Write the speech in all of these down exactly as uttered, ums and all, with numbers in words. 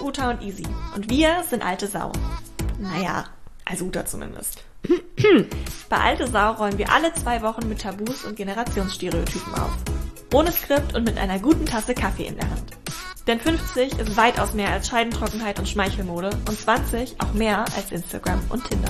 Uta und Easy und wir sind alte Sau. Naja, also Uta zumindest. Bei Alte Sau räumen wir alle zwei Wochen mit Tabus und Generationsstereotypen auf. Ohne Skript und mit einer guten Tasse Kaffee in der Hand. Denn fünfzig ist weitaus mehr als Scheidentrockenheit und Schmeichelmode und zwanzig auch mehr als Instagram und Tinder.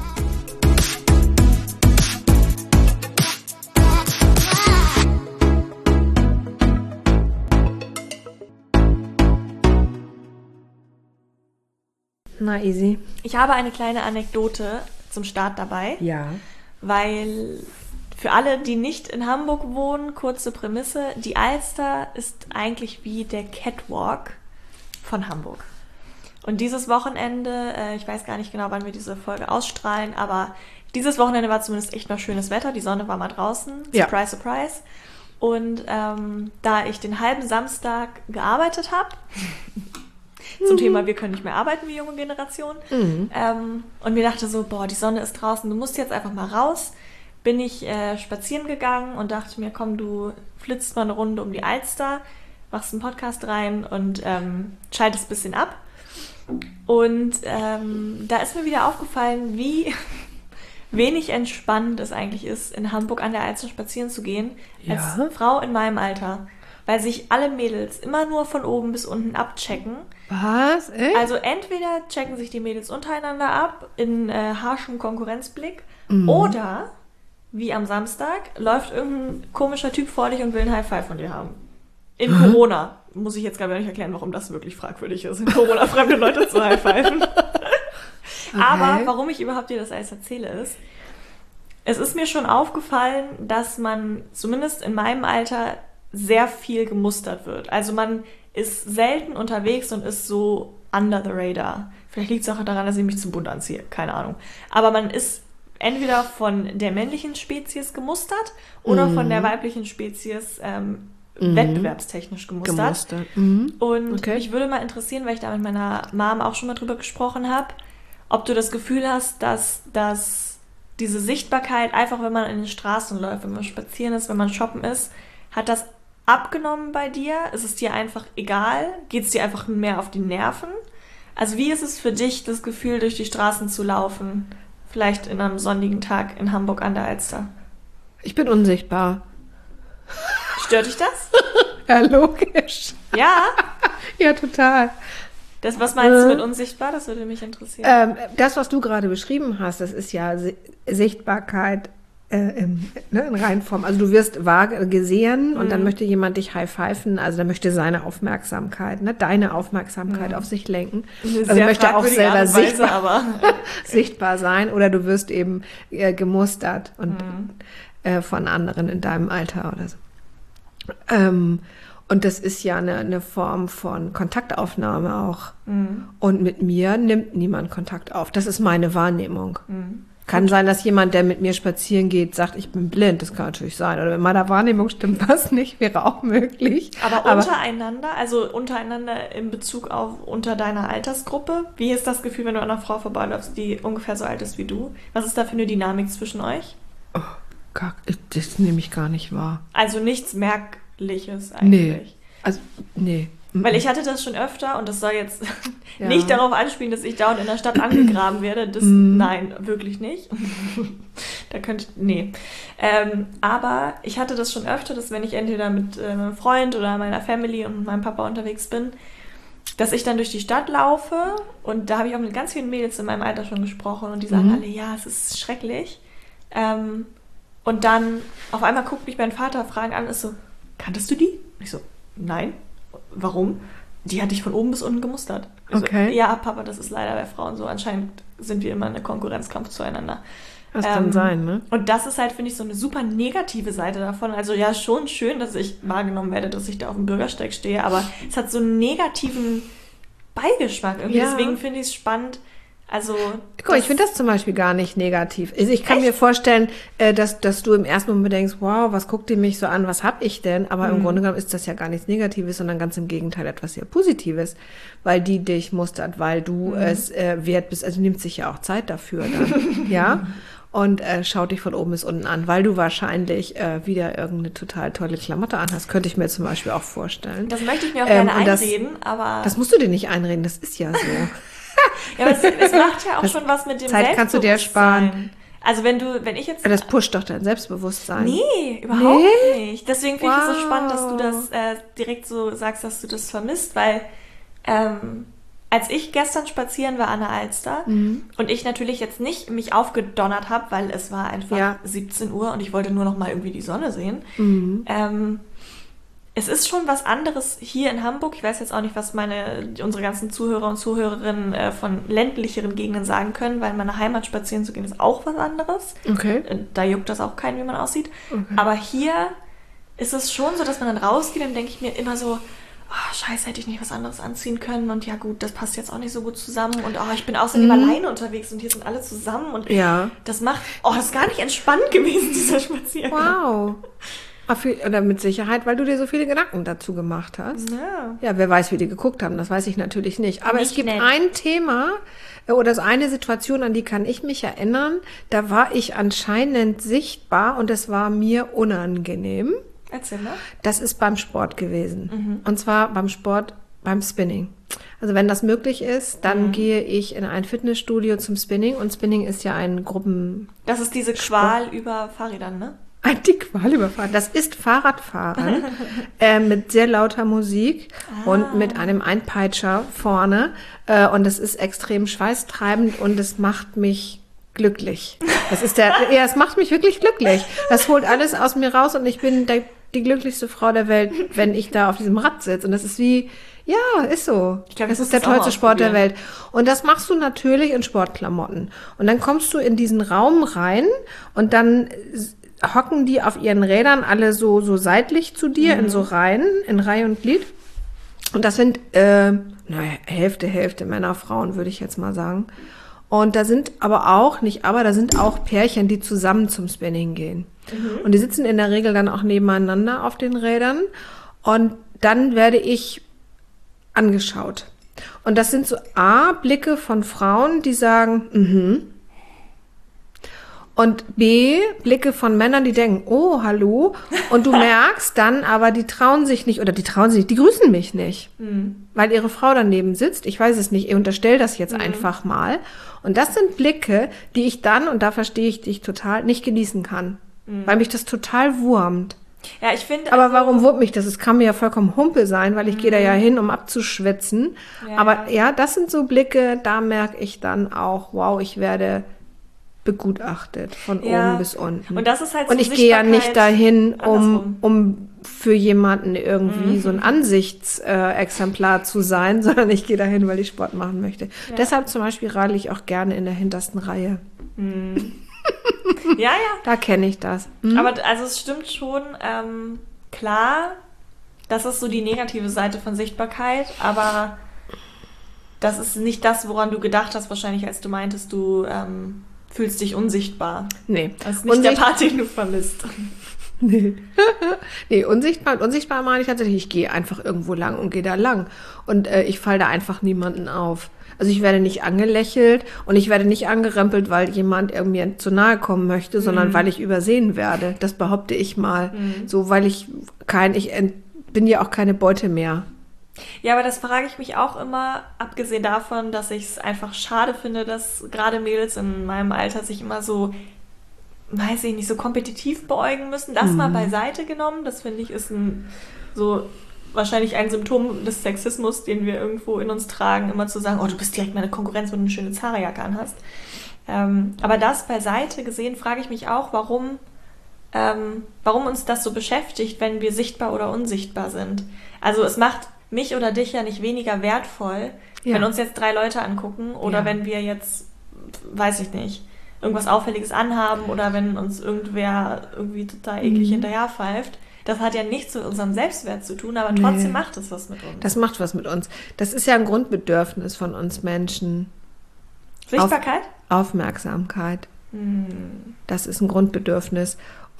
Na, easy. Ich habe eine kleine Anekdote zum Start dabei. Ja. Weil für alle, die nicht in Hamburg wohnen, kurze Prämisse, die Alster ist eigentlich wie der Catwalk von Hamburg. Und dieses Wochenende, äh, ich weiß gar nicht genau, wann wir diese Folge ausstrahlen, aber dieses Wochenende war zumindest echt noch schönes Wetter, die Sonne war mal draußen, ja. Surprise, surprise. Und ähm, da ich den halben Samstag gearbeitet habe, zum Thema, wir können nicht mehr arbeiten wie junge Generation. Mhm. Ähm, und mir dachte so, boah, die Sonne ist draußen, du musst jetzt einfach mal raus. Bin ich äh, spazieren gegangen und dachte mir, komm, du flitzt mal eine Runde um die Alster, machst einen Podcast rein und ähm, schaltest ein bisschen ab. Und ähm, da ist mir wieder aufgefallen, wie wenig entspannend es eigentlich ist, in Hamburg an der Alster spazieren zu gehen, ja. als Frau in meinem Alter. Weil sich alle Mädels immer nur von oben bis unten abchecken. Was? Echt? Also entweder checken sich die Mädels untereinander ab in äh, harschem Konkurrenzblick mhm. oder, wie am Samstag, läuft irgendein komischer Typ vor dich und will ein High Five von dir haben. In Hä? Corona. Muss ich jetzt gar nicht erklären, warum das wirklich fragwürdig ist, in Corona fremde Leute zu High Fiven. Okay. Aber warum ich überhaupt dir das alles erzähle ist, es ist mir schon aufgefallen, dass man zumindest in meinem Alter sehr viel gemustert wird. Also man ist selten unterwegs und ist so under the radar. Vielleicht liegt es auch daran, dass ich mich zu bunt anziehe. Keine Ahnung. Aber man ist entweder von der männlichen Spezies gemustert oder mhm. von der weiblichen Spezies ähm, mhm. wettbewerbstechnisch gemustert. gemustert. Mhm. Und okay. mich würde mal interessieren, weil ich da mit meiner Mom auch schon mal drüber gesprochen habe, ob du das Gefühl hast, dass, dass diese Sichtbarkeit, einfach wenn man in den Straßen läuft, wenn man spazieren ist, wenn man shoppen ist, hat das abgenommen bei dir? Ist es dir einfach egal? Geht es dir einfach mehr auf die Nerven? Also wie ist es für dich, das Gefühl, durch die Straßen zu laufen? Vielleicht in einem sonnigen Tag in Hamburg an der Alster. Ich bin unsichtbar. Stört dich das? Ja, logisch. Ja? Ja, total. Das, was meinst du mit unsichtbar? Das würde mich interessieren. Ähm, das, was du gerade beschrieben hast, das ist ja Sichtbarkeit Äh, in, ne, in Reinform. Also du wirst wahr gesehen mhm. und dann möchte jemand dich high-pfeifen, also dann möchte seine Aufmerksamkeit, ne, deine Aufmerksamkeit mhm. auf sich lenken. Eine also möchte auch selber Weise, sichtbar, aber. sichtbar sein oder du wirst eben äh, gemustert und mhm. äh, von anderen in deinem Alter oder so. Ähm, und das ist ja eine, eine Form von Kontaktaufnahme auch. Mhm. Und mit mir nimmt niemand Kontakt auf. Das ist meine Wahrnehmung. Mhm. Kann sein, dass jemand, der mit mir spazieren geht, sagt, ich bin blind. Das kann natürlich sein. Oder in meiner Wahrnehmung stimmt was nicht, wäre auch möglich. Aber, Aber untereinander, also untereinander in Bezug auf unter deiner Altersgruppe, wie ist das Gefühl, wenn du an einer Frau vorbeiläufst, die ungefähr so alt ist wie du? Was ist da für eine Dynamik zwischen euch? Oh, gar, das nehme ich gar nicht wahr. Also nichts Merkliches eigentlich? Nee, also nee. Weil ich hatte das schon öfter und das soll jetzt ja. nicht darauf anspielen, dass ich dauernd in der Stadt angegraben werde. Das, mm. Nein, wirklich nicht. Da könnte ich, nee. Ähm, aber ich hatte das schon öfter, dass wenn ich entweder mit äh, meinem Freund oder meiner Family und meinem Papa unterwegs bin, dass ich dann durch die Stadt laufe und da habe ich auch mit ganz vielen Mädels in meinem Alter schon gesprochen und die sagen mm. alle, ja, es ist schrecklich. Ähm, und dann auf einmal guckt mich mein Vater fragend an, ist so, kanntest du die? Und ich so, nein. Warum? Die hat dich von oben bis unten gemustert. Also, okay. Ja, Papa, das ist leider bei Frauen so. Anscheinend sind wir immer in einem Konkurrenzkampf zueinander. Das ähm, kann sein, ne? Und das ist halt, finde ich, so eine super negative Seite davon. Also ja, schon schön, dass ich wahrgenommen werde, dass ich da auf dem Bürgersteig stehe, aber es hat so einen negativen Beigeschmack irgendwie. Ja. Deswegen finde ich es spannend. Also, guck, ich finde das zum Beispiel gar nicht negativ. Also ich kann echt? mir vorstellen, dass, dass du im ersten Moment denkst, wow, was guckt die mich so an, was hab ich denn? Aber mhm. im Grunde genommen ist das ja gar nichts Negatives, sondern ganz im Gegenteil etwas sehr Positives, weil die dich mustert, weil du mhm. es äh, wert bist. Also nimmt sich ja auch Zeit dafür dann, ja? und äh, schaut dich von oben bis unten an, weil du wahrscheinlich äh, wieder irgendeine total tolle Klamotte anhast. Könnte ich mir zum Beispiel auch vorstellen. Das möchte ich mir auch Ähm, gerne und das- einreden, aber... Das musst du dir nicht einreden, das ist ja so. ja, aber es, es macht ja auch Das- schon was mit dem Zeit kannst du dir Selbstbewusstsein. sparen. Also wenn du, wenn ich jetzt... Das pusht doch dein Selbstbewusstsein. Nee, überhaupt Nee? nicht. Deswegen finde ich es so Wow. spannend, dass du das äh, direkt so sagst, dass du das vermisst, weil ähm, als ich gestern spazieren war an der Alster Mhm. und ich natürlich jetzt nicht mich aufgedonnert habe, weil es war einfach Ja. siebzehn Uhr und ich wollte nur noch mal irgendwie die Sonne sehen. Mhm. Ähm, es ist schon was anderes hier in Hamburg. Ich weiß jetzt auch nicht, was meine unsere ganzen Zuhörer und Zuhörerinnen äh, von ländlicheren Gegenden sagen können, weil in meiner Heimat spazieren zu gehen ist auch was anderes. Okay. Äh, Da juckt das auch keinen, wie man aussieht. Okay. Aber hier ist es schon so, dass man dann rausgeht und denke ich mir immer so, oh, scheiße, hätte ich nicht was anderes anziehen können und ja gut, das passt jetzt auch nicht so gut zusammen und oh, ich bin außerdem Mhm. alleine unterwegs und hier sind alle zusammen und Ja. das macht, oh, das ist gar nicht entspannt gewesen, dieser Spaziergang. Wow. Ah, viel- Oder mit Sicherheit, weil du dir so viele Gedanken dazu gemacht hast. Ja. Ja, wer weiß, wie die geguckt haben, das weiß ich natürlich nicht. Aber es Nicht gibt nett. ein Thema äh, oder so eine Situation, an die kann ich mich erinnern. Da war ich anscheinend sichtbar und es war mir unangenehm. Erzähl mal. Das ist beim Sport gewesen. Und zwar beim Sport, beim Spinning. Also wenn das möglich ist, dann gehe ich in ein Fitnessstudio zum Spinning. Und Spinning ist ja ein Gruppen... Das ist diese Qual über Fahrrädern, ne? Ein die Qual überfahren. Das ist Fahrradfahren äh, mit sehr lauter Musik und mit einem Einpeitscher vorne. Äh, und das ist extrem schweißtreibend und es macht mich glücklich. Das ist der, ja, es macht mich wirklich glücklich. Das holt alles aus mir raus und ich bin der, die glücklichste Frau der Welt, wenn ich da auf diesem Rad sitze. Und das ist wie, ja, ist so. Ich glaub, das ich muss ist der das auch mal tollste Sport der ausprobieren. Welt. Und das machst du natürlich in Sportklamotten. Und dann kommst du in diesen Raum rein und dann hocken die auf ihren Rädern alle so, so seitlich zu dir, in so Reihen, in Reihe und Glied. Und das sind, äh, naja, Hälfte, Hälfte Männer, Frauen, würde ich jetzt mal sagen. Und da sind aber auch, nicht aber, da sind auch Pärchen, die zusammen zum Spinning gehen. Und die sitzen in der Regel dann auch nebeneinander auf den Rädern. Und dann werde ich angeschaut. Und das sind so A, Blicke von Frauen, die sagen, mhm. Und B, Blicke von Männern, die denken, oh, hallo. Und du merkst dann aber, die trauen sich nicht, oder die trauen sich nicht, die grüßen mich nicht. Weil ihre Frau daneben sitzt. Ich weiß es nicht, ich unterstelle das jetzt einfach mal. Und das sind Blicke, die ich dann, und da verstehe ich dich total, nicht genießen kann. Weil mich das total wurmt. Ja, ich finde. Aber also, warum wurmt mich das? Es kann mir ja vollkommen Humpe sein, weil ich gehe da ja hin, um abzuschwitzen. Ja. Aber ja, das sind so Blicke, da merke ich dann auch, wow, ich werde begutachtet von Ja. oben bis unten. Und das ist halt so Und ich gehe ja nicht Sichtbarkeit dahin, um, andersrum. um für jemanden irgendwie so ein Ansichtsexemplar zu sein, sondern ich gehe dahin, weil ich Sport machen möchte. Deshalb zum Beispiel radel ich auch gerne in der hintersten Reihe. Ja, ja. Da kenne ich das. Hm? Aber also es stimmt schon, ähm, klar, das ist so die negative Seite von Sichtbarkeit, aber das ist nicht das, woran du gedacht hast, wahrscheinlich, als du meintest, du ähm, fühlst dich unsichtbar. Nee. Das ist nicht Unsicht- der Part, den du vermisst. Nee. nee, unsichtbar. Und unsichtbar meine ich tatsächlich, ich gehe einfach irgendwo lang und gehe da lang. Und äh, ich falle da einfach niemanden auf. Also ich werde nicht angelächelt und ich werde nicht angerempelt, weil jemand mir zu nahe kommen möchte, sondern Mhm. weil ich übersehen werde. Das behaupte ich mal. So, weil ich kein, ich ent- bin ja auch keine Beute mehr. Ja, aber das frage ich mich auch immer, abgesehen davon, dass ich es einfach schade finde, dass gerade Mädels in meinem Alter sich immer so, weiß ich nicht, so kompetitiv beäugen müssen. Das mal beiseite genommen, das finde ich ist ein so wahrscheinlich ein Symptom des Sexismus, den wir irgendwo in uns tragen, immer zu sagen, oh, du bist direkt meine Konkurrenz, wenn du eine schöne Zara-Jacke anhast. Ähm, aber das beiseite gesehen, frage ich mich auch, warum, ähm, warum uns das so beschäftigt, wenn wir sichtbar oder unsichtbar sind. Also es macht mich oder dich ja nicht weniger wertvoll, Ja. wenn uns jetzt drei Leute angucken oder Ja. wenn wir jetzt, weiß ich nicht, irgendwas Auffälliges anhaben oder wenn uns irgendwer irgendwie total eklig Mhm. hinterherpfeift. Das hat ja nichts mit unserem Selbstwert zu tun, aber Nee. trotzdem macht es was mit uns. Das macht was mit uns. Das ist ja ein Grundbedürfnis von uns Menschen. Sichtbarkeit? Aufmerksamkeit. Hm. Das ist ein Grundbedürfnis.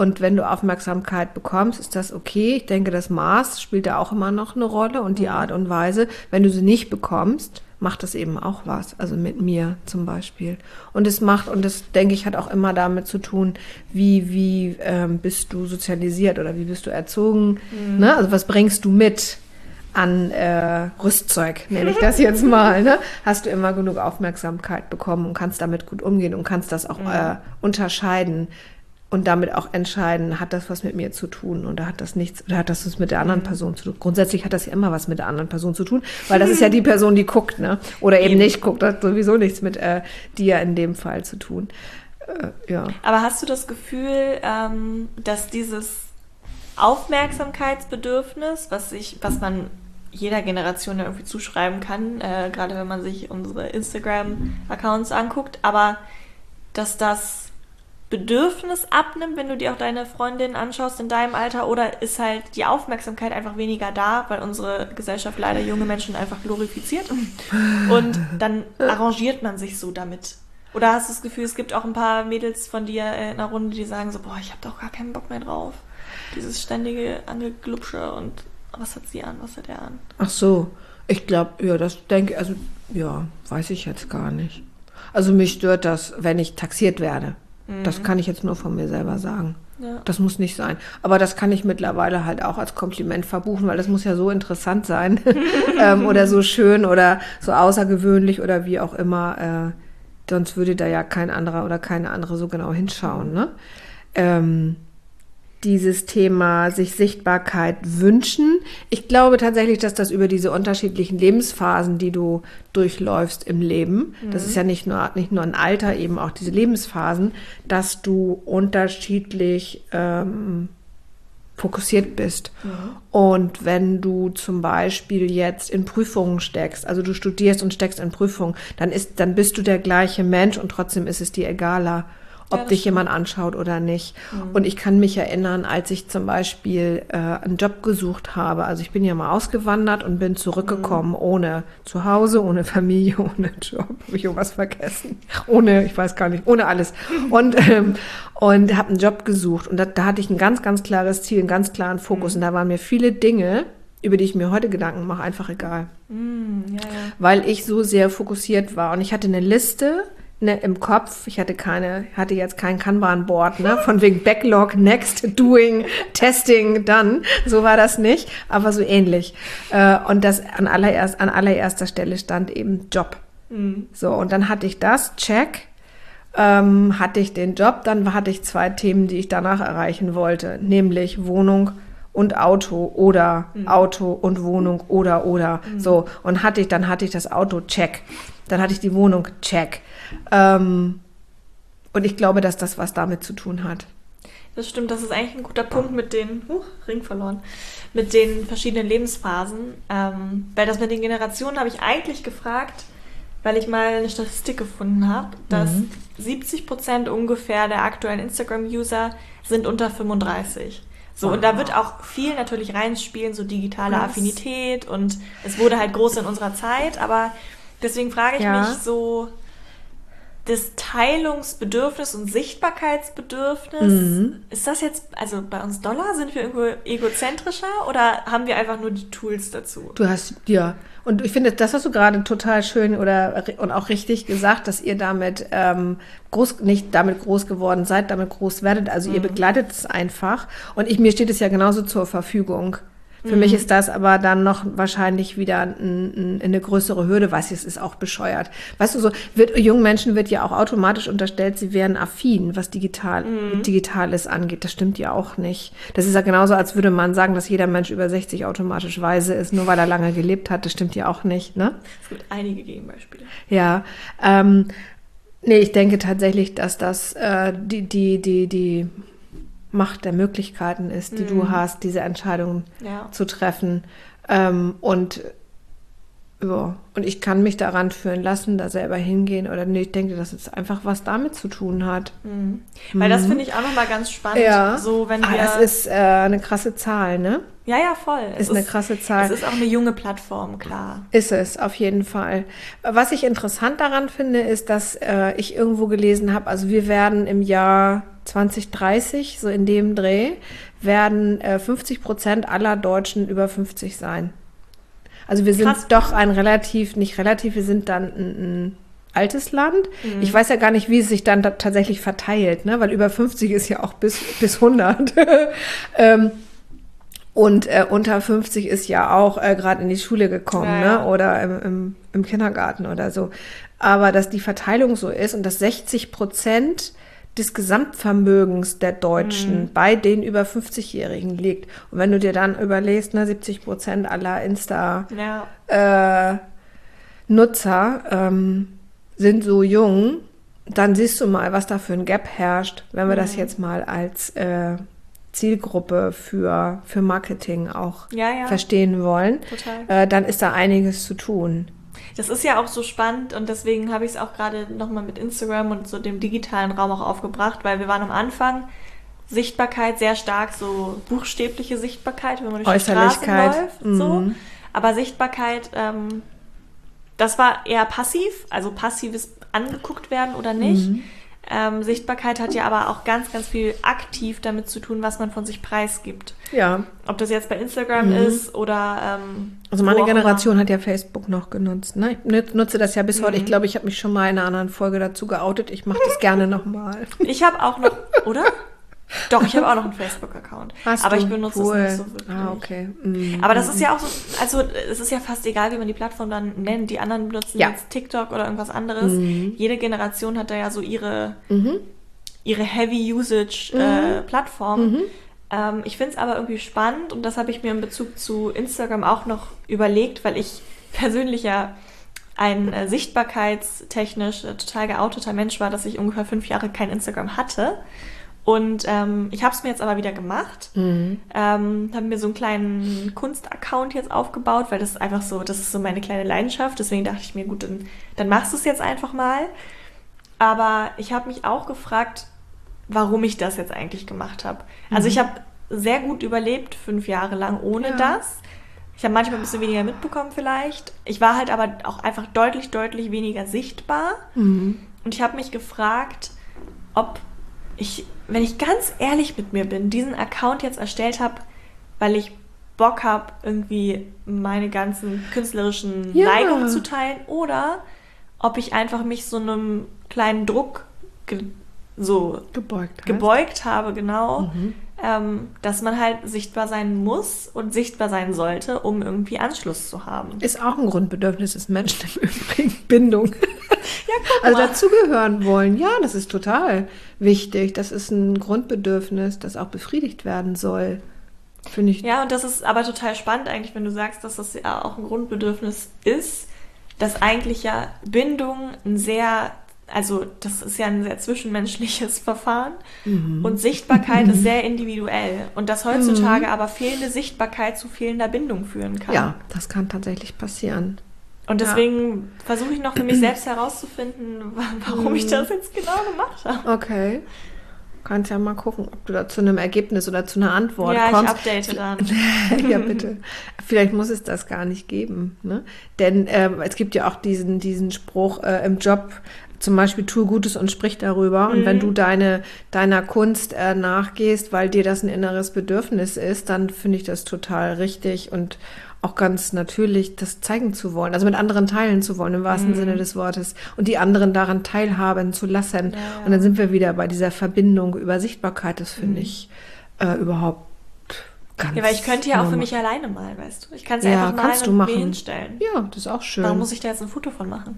Und wenn du Aufmerksamkeit bekommst, ist das okay. Ich denke, das Maß spielt da auch immer noch eine Rolle und die Art und Weise. Wenn du sie nicht bekommst, macht das eben auch was. Also mit mir zum Beispiel. Und es macht, und das denke ich, hat auch immer damit zu tun, wie, wie ähm, bist du sozialisiert oder wie bist du erzogen. Mhm. Ne? Also was bringst du mit an äh, Rüstzeug, nenne ich das jetzt mal. Ne? Hast du immer genug Aufmerksamkeit bekommen und kannst damit gut umgehen und kannst das auch mhm. äh, unterscheiden. Und damit auch entscheiden, hat das was mit mir zu tun oder hat das nichts, oder hat das was mit der anderen Person zu tun? Grundsätzlich hat das ja immer was mit der anderen Person zu tun, weil das ist ja die Person, die guckt, ne? Oder eben, eben nicht guckt, das hat sowieso nichts mit äh, dir in dem Fall zu tun. Äh, ja. Aber hast du das Gefühl, ähm, dass dieses Aufmerksamkeitsbedürfnis, was sich, was man jeder Generation ja irgendwie zuschreiben kann, äh, gerade wenn man sich unsere Instagram-Accounts anguckt, aber dass das Bedürfnis abnimmt, wenn du dir auch deine Freundinnen anschaust in deinem Alter, oder ist halt die Aufmerksamkeit einfach weniger da, weil unsere Gesellschaft leider junge Menschen einfach glorifiziert und dann arrangiert man sich so damit? Oder hast du das Gefühl, es gibt auch ein paar Mädels von dir in einer Runde, die sagen so, boah, ich habe doch gar keinen Bock mehr drauf. Dieses ständige Angeglupsche und was hat sie an, was hat er an? Ach so, ich glaube, ja, das denke, also ja, weiß ich jetzt gar nicht. Also mich stört das, wenn ich taxiert werde. Das kann ich jetzt nur von mir selber sagen. Ja. Das muss nicht sein. Aber das kann ich mittlerweile halt auch als Kompliment verbuchen, weil das muss ja so interessant sein ähm, oder so schön oder so außergewöhnlich oder wie auch immer. Äh, sonst würde da ja kein anderer oder keine andere so genau hinschauen. Ne? Ähm, dieses Thema sich Sichtbarkeit wünschen. Ich glaube tatsächlich, dass das über diese unterschiedlichen Lebensphasen, die du durchläufst im Leben, mhm. das ist ja nicht nur, nicht nur ein Alter, eben auch diese Lebensphasen, dass du unterschiedlich ähm, fokussiert bist. Mhm. Und wenn du zum Beispiel jetzt in Prüfungen steckst, also du studierst und steckst in Prüfungen, dann ist, dann bist du der gleiche Mensch und trotzdem ist es dir egaler, ob ja, dich stimmt. jemand anschaut oder nicht. Mhm. Und ich kann mich erinnern, als ich zum Beispiel äh, einen Job gesucht habe, also ich bin ja mal ausgewandert und bin zurückgekommen mhm. ohne Zuhause, ohne Familie, ohne Job, habe ich irgendwas vergessen, ohne, ich weiß gar nicht, ohne alles. Und, ähm, und habe einen Job gesucht und da, da hatte ich ein ganz, ganz klares Ziel, einen ganz klaren Fokus mhm. und da waren mir viele Dinge, über die ich mir heute Gedanken mache, einfach egal. Mhm, ja, ja. Weil ich so sehr fokussiert war und ich hatte eine Liste, Ne, im Kopf, ich hatte keine, hatte jetzt kein Kanban-Board, ne, von wegen Backlog, Next, Doing, Testing, Done. So war das nicht, aber so ähnlich. Äh, und das an allererst, an allererster Stelle stand eben Job. Mhm. So, und dann hatte ich das, check, ähm, hatte ich den Job, dann hatte ich zwei Themen, die ich danach erreichen wollte, nämlich Wohnung und Auto oder mhm. Auto und Wohnung oder oder. Mhm. So, und hatte ich, dann hatte ich das Auto, check. Dann hatte ich die Wohnung, check. Ähm, und ich glaube, dass das was damit zu tun hat. Das stimmt, das ist eigentlich ein guter Punkt mit den, uh, Ring verloren, mit den verschiedenen Lebensphasen. Ähm, weil das mit den Generationen habe ich eigentlich gefragt, weil ich mal eine Statistik gefunden habe, dass mhm. siebzig Prozent ungefähr der aktuellen Instagram-User sind unter fünfunddreißig. So, wow. Und da wird auch viel natürlich reinspielen, so digitale Was? Affinität und es wurde halt groß in unserer Zeit, aber deswegen frage ich ja. mich so, das Teilungsbedürfnis und Sichtbarkeitsbedürfnis, mhm. ist das jetzt, also bei uns Dollar, sind wir irgendwo egozentrischer oder haben wir einfach nur die Tools dazu? Du hast, ja, und ich finde, das hast du gerade total schön oder und auch richtig gesagt, dass ihr damit ähm, groß, nicht damit groß geworden seid, damit groß werdet, also mhm. ihr begleitet es einfach und ich, mir steht es ja genauso zur Verfügung. Für mhm. mich ist das aber dann noch wahrscheinlich wieder ein, ein, eine größere Hürde, was es ist auch bescheuert. Weißt du, so wird, jungen Menschen wird ja auch automatisch unterstellt, sie wären affin, was digital, mhm. Digitales angeht. Das stimmt ja auch nicht. Das ist ja genauso, als würde man sagen, dass jeder Mensch über sechzig automatisch weise ist, nur weil er lange gelebt hat. Das stimmt ja auch nicht, ne? Es gibt einige Gegenbeispiele. Ja, ähm, nee, ich denke tatsächlich, dass das äh, die, die, die, die Macht der Möglichkeiten ist, die mhm. du hast, diese Entscheidungen ja. zu treffen. Ähm, und, ja, und ich kann mich daran führen lassen, da selber hingehen. Oder nee, ich denke, dass es einfach was damit zu tun hat. Mhm. Weil mhm. das finde ich auch nochmal ganz spannend. Ja, so, wenn wir ah, das ist äh, eine krasse Zahl, ne? Ja, ja, voll. Ist eine krasse Zahl. Es ist auch eine junge Plattform, klar. Ist es, auf jeden Fall. Was ich interessant daran finde, ist, dass äh, ich irgendwo gelesen habe, also wir werden im Jahr zwanzig dreißig, so in dem Dreh, werden äh, fünfzig Prozent aller Deutschen über fünfzig sein. Also wir sind Krass. doch ein relativ, nicht relativ, wir sind dann ein, ein altes Land. Mhm. Ich weiß ja gar nicht, wie es sich dann da tatsächlich verteilt, ne? Weil über fünfzig ist ja auch bis, bis hundert. ähm, Und äh, unter fünfzig ist ja auch äh, gerade in die Schule gekommen, ja, ja. ne? Oder im, im, im Kindergarten oder so. Aber dass die Verteilung so ist und dass sechzig Prozent des Gesamtvermögens der Deutschen mhm. bei den über fünfzigjährigen liegt. Und wenn du dir dann überlegst, ne, siebzig Prozent aller Insta-Nutzer ja. äh, ähm, sind so jung, dann siehst du mal, was da für ein Gap herrscht, wenn wir mhm. das jetzt mal als äh, Zielgruppe für, für Marketing auch ja, ja. verstehen wollen, äh, dann ist da einiges zu tun. Das ist ja auch so spannend und deswegen habe ich es auch gerade nochmal mit Instagram und so dem digitalen Raum auch aufgebracht, weil wir waren am Anfang Sichtbarkeit sehr stark, so buchstäbliche Sichtbarkeit, wenn man durch die Straßen läuft. Mhm. So. Aber Sichtbarkeit, ähm, das war eher passiv, also passives angeguckt werden oder nicht. Mhm. Ähm, Sichtbarkeit hat ja aber auch ganz, ganz viel aktiv damit zu tun, was man von sich preisgibt. Ja. Ob das jetzt bei Instagram mhm. ist oder ähm, also meine Generation hat ja Facebook noch genutzt. Ne? Ich nutze das ja bis mhm. heute. Ich glaube, ich habe mich schon mal in einer anderen Folge dazu geoutet. Ich mache das gerne nochmal. Ich habe auch noch, oder? Doch, ich habe auch noch einen Facebook-Account. Hast aber du? Ich benutze cool. es nicht so wirklich. Ah, okay. Mhm. Aber das ist ja auch so, also es ist ja fast egal, wie man die Plattform dann nennt. Die anderen benutzen ja. jetzt TikTok oder irgendwas anderes. Mhm. Jede Generation hat da ja so ihre, mhm. ihre Heavy-Usage-Plattform. Mhm. Äh, mhm. ähm, ich finde es aber irgendwie spannend und das habe ich mir in Bezug zu Instagram auch noch überlegt, weil ich persönlich ja ein äh, sichtbarkeitstechnisch äh, total geouteter Mensch war, dass ich ungefähr fünf Jahre kein Instagram hatte. Und ähm, ich habe es mir jetzt aber wieder gemacht, mhm. ähm, habe mir so einen kleinen Kunst-Account jetzt aufgebaut, weil das ist einfach so, das ist so meine kleine Leidenschaft, deswegen dachte ich mir, gut, dann, dann machst du es jetzt einfach mal. Aber ich habe mich auch gefragt, warum ich das jetzt eigentlich gemacht habe. Mhm. Also ich habe sehr gut überlebt, fünf Jahre lang ohne ja. das. Ich habe manchmal ein bisschen weniger mitbekommen vielleicht. Ich war halt aber auch einfach deutlich, deutlich weniger sichtbar. Mhm. Und ich habe mich gefragt, ob ich, wenn ich ganz ehrlich mit mir bin, diesen Account jetzt erstellt habe, weil ich Bock habe, irgendwie meine ganzen künstlerischen ja. Neigungen zu teilen oder ob ich einfach mich so einem kleinen Druck ge- so gebeugt, gebeugt habe, genau, mhm. ähm, dass man halt sichtbar sein muss und sichtbar sein sollte, um irgendwie Anschluss zu haben. Ist auch ein Grundbedürfnis des Menschen im Übrigen, Bindung. Ja, guck also mal. dazugehören wollen, ja, das ist total wichtig. Das ist ein Grundbedürfnis, das auch befriedigt werden soll. Finde ich. Ja, und das ist aber total spannend eigentlich, wenn du sagst, dass das ja auch ein Grundbedürfnis ist, dass eigentlich ja Bindung ein sehr, also das ist ja ein sehr zwischenmenschliches Verfahren mhm. und Sichtbarkeit ist sehr individuell und dass heutzutage mhm. aber fehlende Sichtbarkeit zu fehlender Bindung führen kann. Ja, das kann tatsächlich passieren. Und deswegen ja. versuche ich noch für mich selbst herauszufinden, warum mhm. ich das jetzt genau gemacht habe. Okay. Kannst ja mal gucken, ob du da zu einem Ergebnis oder zu einer Antwort ja, kommst. Ja, ich update dann. Ja, bitte. Vielleicht muss es das gar nicht geben. Ne? Denn äh, es gibt ja auch diesen, diesen Spruch äh, im Job, zum Beispiel tue Gutes und sprich darüber. Mhm. Und wenn du deine, deiner Kunst äh, nachgehst, weil dir das ein inneres Bedürfnis ist, dann finde ich das total richtig und auch ganz natürlich, das zeigen zu wollen, also mit anderen teilen zu wollen, im wahrsten mhm. Sinne des Wortes, und die anderen daran teilhaben zu lassen. Ja, ja. Und dann sind wir wieder bei dieser Verbindung über Sichtbarkeit, das finde mhm. ich äh, überhaupt ganz Ja, weil ich könnte ja normal. Auch für mich alleine malen, weißt du. Ich kann es ja, einfach malen und mir hinstellen. Ja, das ist auch schön. Warum muss ich da jetzt ein Foto von machen?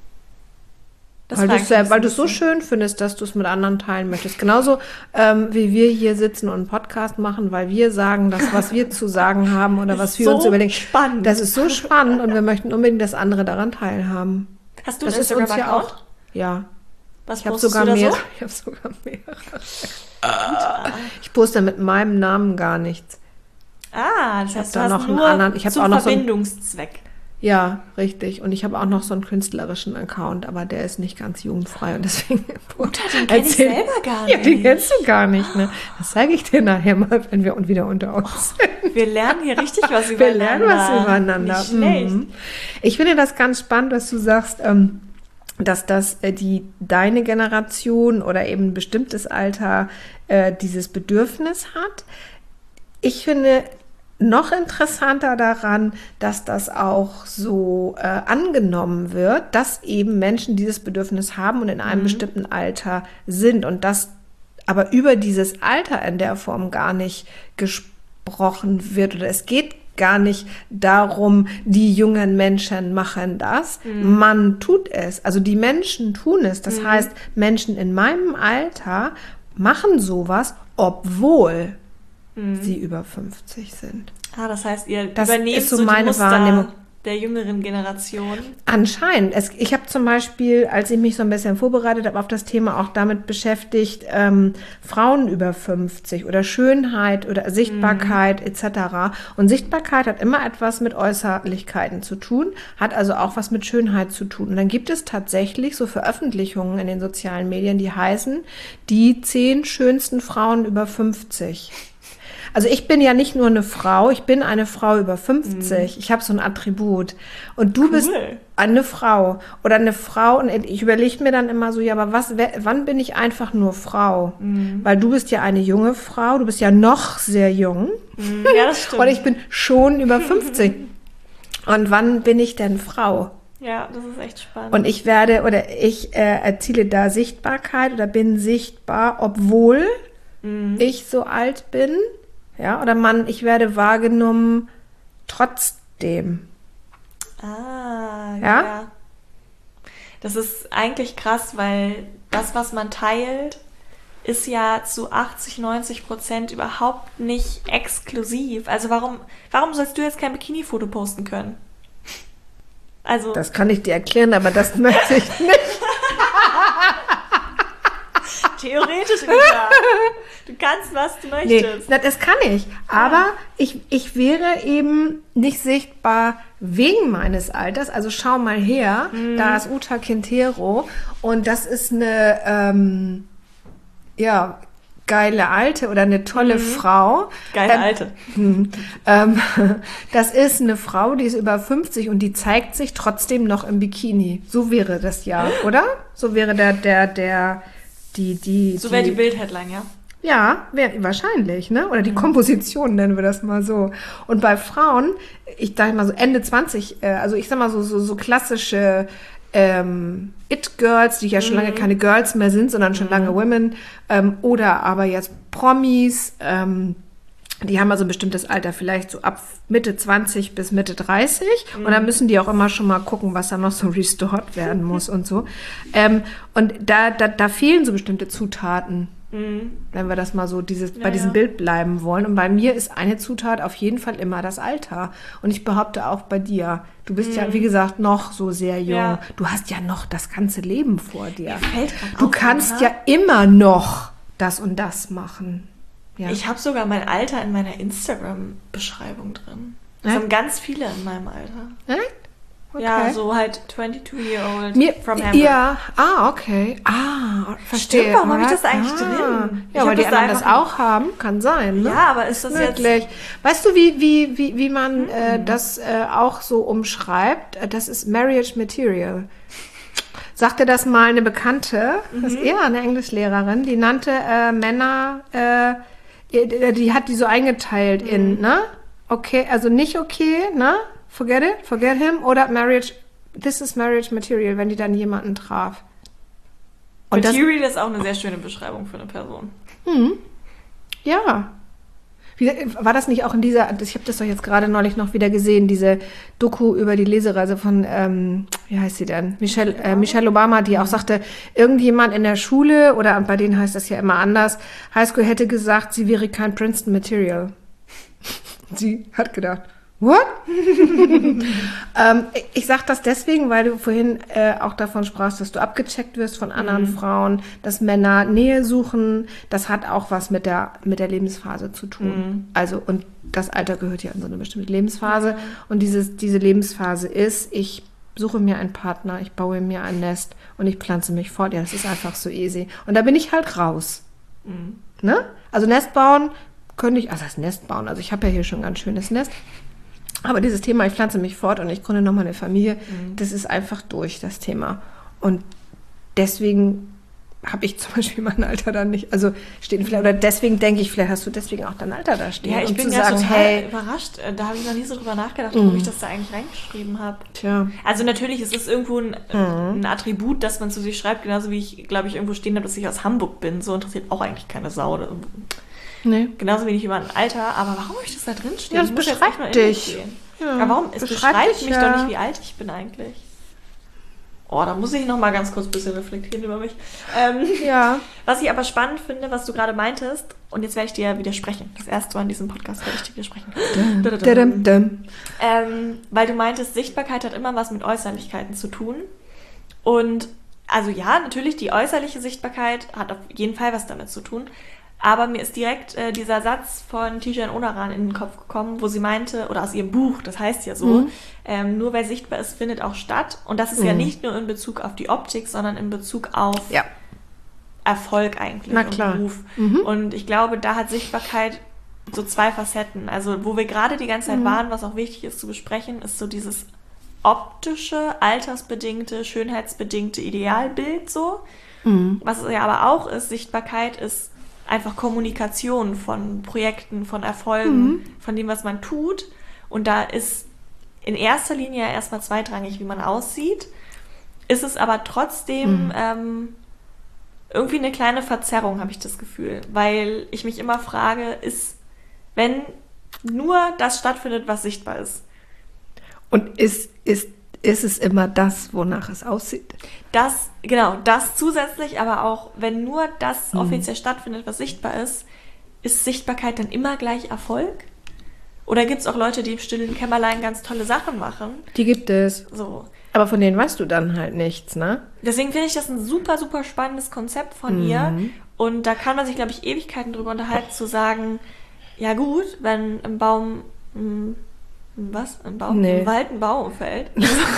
Das weil du weil du es so schön findest, dass du es mit anderen teilen möchtest. Genauso ähm, wie wir hier sitzen und einen Podcast machen, weil wir sagen, das, was wir zu sagen haben oder was wir so uns überlegen. Spannend. Das ist so spannend und wir möchten unbedingt, dass andere daran teilhaben. Hast du das einen Instagram-Account? Ja, auch, ja. Was ich habe sogar mehr. So? Ich habe sogar mehrere. Ich poste mit meinem Namen gar nichts. Ah, das heißt, du hast noch nur einen anderen. Ich habe auch noch Verbindungszweck. Ja, richtig. Und ich habe auch noch so einen künstlerischen Account, aber der ist nicht ganz jugendfrei und deswegen. Mutter, den kenn ich erzähl- selber gar nicht. Ja, den kennst du gar nicht, ne? Das zeige ich dir nachher mal, wenn wir und wieder unter uns sind. Wir lernen hier richtig was Wir übereinander. lernen was übereinander. Nicht schlecht. Mhm. Ich finde das ganz spannend, dass du sagst, ähm, dass das äh, die deine Generation oder eben ein bestimmtes Alter äh, dieses Bedürfnis hat. Ich finde noch interessanter daran, dass das auch so äh, angenommen wird, dass eben Menschen dieses Bedürfnis haben und in einem mhm. bestimmten Alter sind und dass aber über dieses Alter in der Form gar nicht gesprochen wird oder es geht gar nicht darum, die jungen Menschen machen das, mhm. man tut es, also die Menschen tun es, das mhm. heißt, Menschen in meinem Alter machen sowas, obwohl mhm. sie über fünfzig sind. Ah, das heißt, ihr das übernehmt ist so, so die meine Muster Wahrnehmung der jüngeren Generation. Anscheinend. Es, ich habe zum Beispiel, als ich mich so ein bisschen vorbereitet habe auf das Thema, auch damit beschäftigt, ähm, Frauen über fünfzig oder Schönheit oder Sichtbarkeit mhm. et cetera. Und Sichtbarkeit hat immer etwas mit Äußerlichkeiten zu tun, hat also auch was mit Schönheit zu tun. Und dann gibt es tatsächlich so Veröffentlichungen in den sozialen Medien, die heißen, die zehn schönsten Frauen über fünfzig. Also ich bin ja nicht nur eine Frau, ich bin eine Frau über fünfzig. Mhm. Ich habe so ein Attribut. Und du cool. bist eine Frau oder eine Frau. Und ich überlege mir dann immer so, ja, aber was, wer, wann bin ich einfach nur Frau? Mhm. Weil du bist ja eine junge Frau, du bist ja noch sehr jung. Mhm. Ja, das stimmt. Und ich bin schon über fünfzig. Und wann bin ich denn Frau? Ja, das ist echt spannend. Und ich werde oder ich äh, erziele da Sichtbarkeit oder bin sichtbar, obwohl mhm. ich so alt bin. Ja, oder Mann, ich werde wahrgenommen trotzdem. Ah, ja? ja. Das ist eigentlich krass, weil das, was man teilt, ist ja zu achtzig, neunzig Prozent überhaupt nicht exklusiv. Also warum, warum sollst du jetzt kein Bikini-Foto posten können? Also das kann ich dir erklären, aber das möchte ich nicht. Theoretisch gesagt. Du kannst, was du möchtest. Nee, das kann ich. Aber ja. ich, ich wäre eben nicht sichtbar wegen meines Alters. Also schau mal her, mhm. da ist Uta Quintero und das ist eine ähm, ja, geile Alte oder eine tolle mhm. Frau. Geile ähm, Alte. Ähm, das ist eine Frau, die ist über fünfzig und die zeigt sich trotzdem noch im Bikini. So wäre das ja, oder? So wäre der, der, der Die, die, so wäre die, die Bild-Headline, ja? Ja, wär, wahrscheinlich, ne? Oder die mhm. Komposition nennen wir das mal so. Und bei Frauen, ich sage mal so Ende zwanzig, äh, also ich sag mal so, so, so klassische ähm, It-Girls, die ja schon mhm. lange keine Girls mehr sind, sondern schon mhm. lange Women, ähm, oder aber jetzt Promis, ähm, die haben also ein bestimmtes Alter, vielleicht so ab Mitte zwanzig bis Mitte dreißig. Mhm. Und dann müssen die auch immer schon mal gucken, was da noch so restored werden muss und so. Ähm, und da, da, da fehlen so bestimmte Zutaten, mhm. wenn wir das mal so dieses, ja, bei diesem ja. Bild bleiben wollen. Und bei mir ist eine Zutat auf jeden Fall immer das Alter. Und ich behaupte auch bei dir, du bist mhm. ja, wie gesagt, noch so sehr jung. Ja. Du hast ja noch das ganze Leben vor dir. Mir fällt du auf, kannst oder? ja immer noch das und das machen. Ja. Ich habe sogar mein Alter in meiner Instagram-Beschreibung drin. Das ja? haben ganz viele in meinem Alter. Echt? Okay. Ja, so halt twenty-two-year-old Mir, from Hamburg. Ja, ah, okay. Ah, verstehe. Stimmt, warum habe ich das ah. eigentlich drin? Ja, weil die anderen das auch haben, kann sein. Ne? Ja, aber ist das Wirklich. jetzt... Weißt du, wie, wie, wie, wie man hm. äh, das äh, auch so umschreibt? Das ist Marriage Material. Sagte das mal eine Bekannte, mhm. das ist eher eine Englischlehrerin, die nannte äh, Männer, äh, die, die hat die so eingeteilt mhm. in, ne? Okay, also nicht okay, ne? Forget it, forget him, oder Marriage, this is Marriage Material, wenn die dann jemanden traf. Und Material das, ist auch eine sehr schöne Beschreibung für eine Person. Mhm. Ja. Wie, war das nicht auch in dieser, ich habe das doch jetzt gerade neulich noch wieder gesehen, diese Doku über die Lesereise von, ähm, wie heißt sie denn? Michelle, äh, Michelle Obama, die auch sagte, irgendjemand in der Schule, oder bei denen heißt das ja immer anders, Highschool hätte gesagt, sie wäre kein Princeton Material. Sie hat gedacht, what? ähm, ich sage das deswegen, weil du vorhin äh, auch davon sprachst, dass du abgecheckt wirst von anderen mhm. Frauen, dass Männer Nähe suchen. Das hat auch was mit der mit der Lebensphase zu tun. Mhm. Also und das Alter gehört ja in so eine bestimmte Lebensphase. Ja. Und dieses, diese Lebensphase ist, ich suche mir einen Partner, ich baue mir ein Nest und ich pflanze mich fort. Ja, das ist einfach so easy. Und da bin ich halt raus. Mhm. Ne? Also Nest bauen könnte ich, also das Nest bauen, also ich habe ja hier schon ein ganz schönes Nest. Aber dieses Thema, ich pflanze mich fort und ich gründe nochmal eine Familie, mhm. das ist einfach durch, das Thema. Und deswegen habe ich zum Beispiel mein Alter da nicht, also stehen vielleicht, oder deswegen denke ich, vielleicht hast du deswegen auch dein Alter da stehen. Ja, ich um bin zu ja sagen, total hey, überrascht. Da habe ich noch nie so drüber nachgedacht, Mm. warum ich das da eigentlich reingeschrieben habe. Tja. Also natürlich, es ist irgendwo ein, Mhm. ein Attribut, das man zu sich schreibt, genauso wie ich, glaube ich, irgendwo stehen habe, dass ich aus Hamburg bin. So interessiert auch eigentlich keine Sau. Nee. Genauso wenig über ein Alter. Aber warum habe ich das da drin stehen? Ja, das Ich muss jetzt beschreibt echt mal in mich dich. gehen. Ja, Aber warum? Es beschreibt beschreibt dich, mich ja. doch nicht, wie alt ich bin eigentlich. Oh, da muss ich noch mal ganz kurz ein bisschen reflektieren über mich. Ähm, Ja. Was ich aber spannend finde, was du gerade meintest, und jetzt werde ich dir widersprechen. Das erste Mal in diesem Podcast werde ich dir widersprechen. Dum, dum, dum. Ähm, weil du meintest, Sichtbarkeit hat immer was mit Äußerlichkeiten zu tun. Und also ja, natürlich, die äußerliche Sichtbarkeit hat auf jeden Fall was damit zu tun. Aber mir ist direkt äh, dieser Satz von Tijan Onaran in den Kopf gekommen, wo sie meinte, oder aus ihrem Buch, das heißt ja so, Mhm. ähm, nur wer sichtbar ist, findet auch statt. Und das ist Mhm. ja nicht nur in Bezug auf die Optik, sondern in Bezug auf Ja. Erfolg eigentlich Na und klar. Beruf. Mhm. Und ich glaube, da hat Sichtbarkeit so zwei Facetten. Also wo wir gerade die ganze Zeit Mhm. waren, was auch wichtig ist zu besprechen, ist so dieses optische, altersbedingte, schönheitsbedingte Idealbild so. Mhm. Was es ja aber auch ist, Sichtbarkeit ist einfach Kommunikation von Projekten, von Erfolgen, Mhm. von dem, was man tut. Und da ist in erster Linie ja erstmal zweitrangig, wie man aussieht. Ist es aber trotzdem Mhm. ähm, irgendwie eine kleine Verzerrung, habe ich das Gefühl. Weil ich mich immer frage, ist, wenn nur das stattfindet, was sichtbar ist, Und ist, ist, ist es immer das, wonach es aussieht? das, genau, das zusätzlich, aber auch, wenn nur das Mhm. offiziell stattfindet, was sichtbar ist, ist Sichtbarkeit dann immer gleich Erfolg? Oder gibt es auch Leute, die im stillen Kämmerlein ganz tolle Sachen machen? Die gibt es. So. Aber von denen weißt du dann halt nichts, ne? Deswegen finde ich das ein super, super spannendes Konzept von Mhm. ihr. Und da kann man sich, glaube ich, Ewigkeiten drüber unterhalten, zu sagen, ja gut, wenn im Baum, m, was? Im Baum? Nee. Im Wald ein Baum fällt.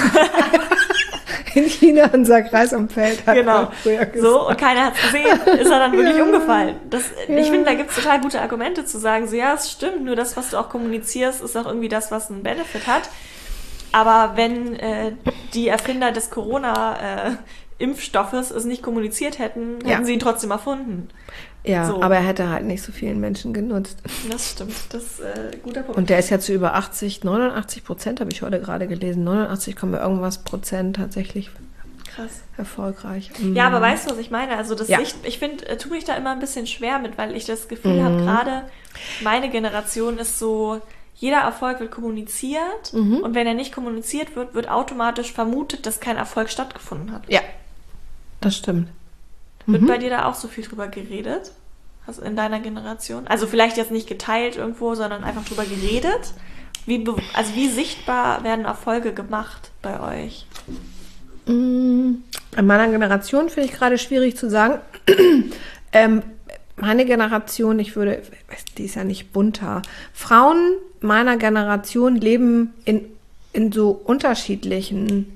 In China unser Kreis am Feld hat Genau. man früher gesagt. So, und keiner hat es gesehen, ist er dann wirklich Ja. umgefallen. Das, Ja. Ich finde, da gibt es total gute Argumente zu sagen, so ja, es stimmt, nur das, was du auch kommunizierst, ist auch irgendwie das, was einen Benefit hat. Aber wenn äh, die Erfinder des Corona-Impfstoffes es nicht kommuniziert hätten, hätten Ja. sie ihn trotzdem erfunden. Ja, So. aber er hätte halt nicht so vielen Menschen genutzt. Das stimmt, das ist äh, ein guter Punkt. Und der ist ja zu über achtzig, neunundachtzig Prozent, habe ich heute gerade gelesen. neunundachtzig Komma irgendwas Prozent tatsächlich Krass. erfolgreich. Ja, aber weißt du, was ich meine? Also das Ja. Sicht, ich finde, äh, tue mich da immer ein bisschen schwer mit, weil ich das Gefühl Mhm. habe, gerade meine Generation ist so, jeder Erfolg wird kommuniziert Mhm. und wenn er nicht kommuniziert wird, wird automatisch vermutet, dass kein Erfolg stattgefunden hat. Ja, das stimmt. Wird Mhm. bei dir da auch so viel drüber geredet? Also in deiner Generation? Also vielleicht jetzt nicht geteilt irgendwo, sondern einfach drüber geredet? Wie, be- also wie sichtbar werden Erfolge gemacht bei euch? In meiner Generation finde ich gerade schwierig zu sagen. ähm, meine Generation, ich würde, die ist ja nicht bunter. Frauen meiner Generation leben in, in so unterschiedlichen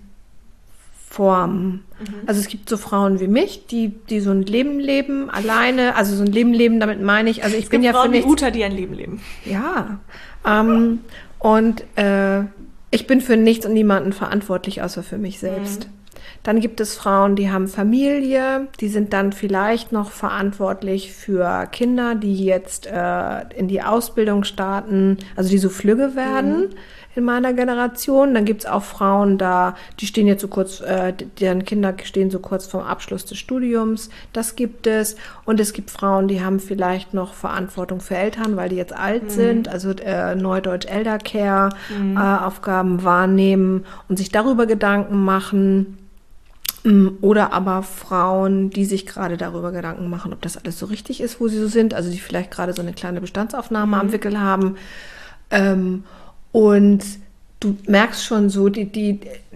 Formen. Also es gibt so Frauen wie mich, die, die so ein Leben leben, alleine, also so ein Leben leben, damit meine ich, also ich Es bin gibt ja für Frauen wie nichts. Uta, die ein Leben leben. Ja. Ähm, und äh, ich bin für nichts und niemanden verantwortlich, außer für mich selbst. Dann gibt es Frauen, die haben Familie, die sind dann vielleicht noch verantwortlich für Kinder, die jetzt äh, in die Ausbildung starten, also die so flügge werden in meiner Generation. Dann gibt es auch Frauen da, die stehen jetzt so kurz, äh, deren Kinder stehen so kurz vorm Abschluss des Studiums. Das gibt es. Und es gibt Frauen, die haben vielleicht noch Verantwortung für Eltern, weil die jetzt alt sind, also äh, Neudeutsch Eldercare, äh, Aufgaben wahrnehmen und sich darüber Gedanken machen. Oder aber Frauen, die sich gerade darüber Gedanken machen, ob das alles so richtig ist, wo sie so sind. Also die vielleicht gerade so eine kleine Bestandsaufnahme am Wickel haben. Ähm, und du merkst schon so, die, die,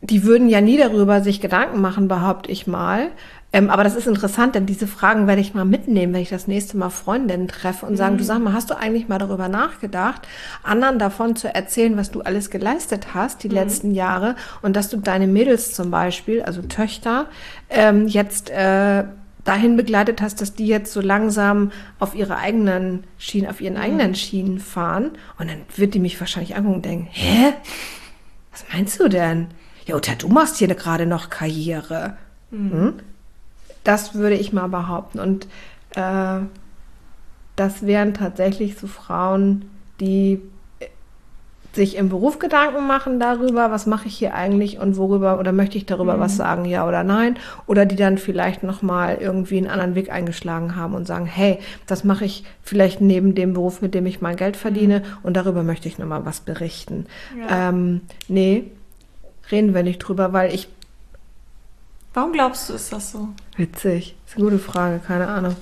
die würden ja nie darüber sich Gedanken machen, behaupte ich mal. Ähm, aber das ist interessant, denn diese Fragen werde ich mal mitnehmen, wenn ich das nächste Mal Freundinnen treffe und sagen, mhm. du sag mal, hast du eigentlich mal darüber nachgedacht, anderen davon zu erzählen, was du alles geleistet hast die mhm. letzten Jahre und dass du deine Mädels zum Beispiel, also Töchter, ähm, jetzt äh, dahin begleitet hast, dass die jetzt so langsam auf ihre eigenen Schienen, auf ihren mhm. eigenen Schienen fahren. Und dann wird die mich wahrscheinlich angucken und denken, hä? Was meinst du denn? Ja, Uta, du machst hier gerade noch Karriere. Mhm. Hm? Das würde ich mal behaupten. Und äh, das wären tatsächlich so Frauen, die sich im Beruf Gedanken machen darüber, was mache ich hier eigentlich und worüber oder möchte ich darüber mhm. was sagen, ja oder nein. Oder die dann vielleicht nochmal irgendwie einen anderen Weg eingeschlagen haben und sagen, hey, das mache ich vielleicht neben dem Beruf, mit dem ich mein Geld verdiene mhm. und darüber möchte ich nochmal was berichten. Ja. Ähm, nee, reden wir nicht drüber, weil ich... Warum glaubst du, ist das so? Witzig. Das ist eine gute Frage, keine Ahnung.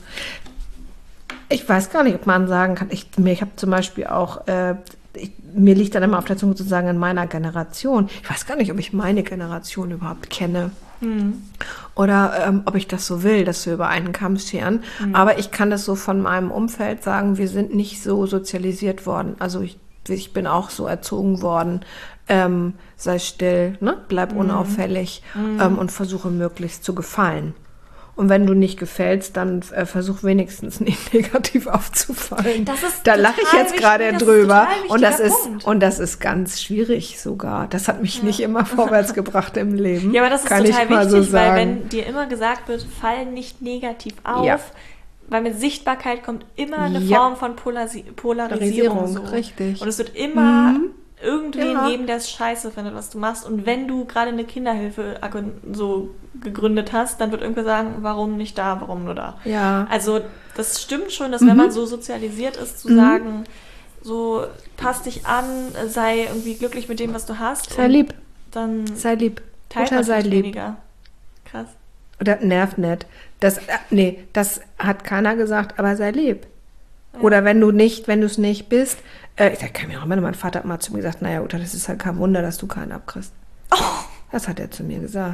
Ich weiß gar nicht, ob man sagen kann, ich, ich habe zum Beispiel auch, äh, ich, mir liegt dann immer auf der Zunge sozusagen in meiner Generation. Ich weiß gar nicht, ob ich meine Generation überhaupt kenne. Mhm. Oder ähm, ob ich das so will, dass wir über einen Kamm scheren. Mhm. Aber ich kann das so von meinem Umfeld sagen, wir sind nicht so sozialisiert worden. Also ich, ich bin auch so erzogen worden, ähm, sei still, ne? Bleib mhm. unauffällig mhm. ähm, und versuche möglichst zu gefallen. Und wenn du nicht gefällst, dann äh, versuch wenigstens nicht negativ aufzufallen. Das ist da lache ich jetzt gerade drüber. Und das ist Punkt. und das ist ganz schwierig sogar. Das hat mich ja. nicht immer vorwärts gebracht im Leben. Ja, aber das ist Kann total ich mal wichtig, so weil sagen. wenn dir immer gesagt wird, fall nicht negativ auf, ja. weil mit Sichtbarkeit kommt immer eine ja. Form von Polarisi- Polarisierung. Polarisierung, so. richtig. Und es wird immer mhm. irgendwen ja. geben, der es scheiße findet, was du machst. Und wenn du gerade eine Kinderhilfe so gegründet hast, dann wird irgendwer sagen, warum nicht da, warum nur da. Ja. Also das stimmt schon, dass mhm. wenn man so sozialisiert ist, zu mhm. sagen, so passt dich an, sei irgendwie glücklich mit dem, was du hast. Sei lieb. Dann sei lieb. teilt Mutter, sei lieb. Weniger. Krass. Oder nervt nicht. Das, äh, nee, das hat keiner gesagt, aber sei lieb. Ja. Oder wenn du nicht, wenn du es nicht bist, äh, ich kann mir auch immer, mein Vater hat mal zu mir gesagt, naja, Uta, das ist halt kein Wunder, dass du keinen abkriegst. Oh. Das hat er zu mir gesagt.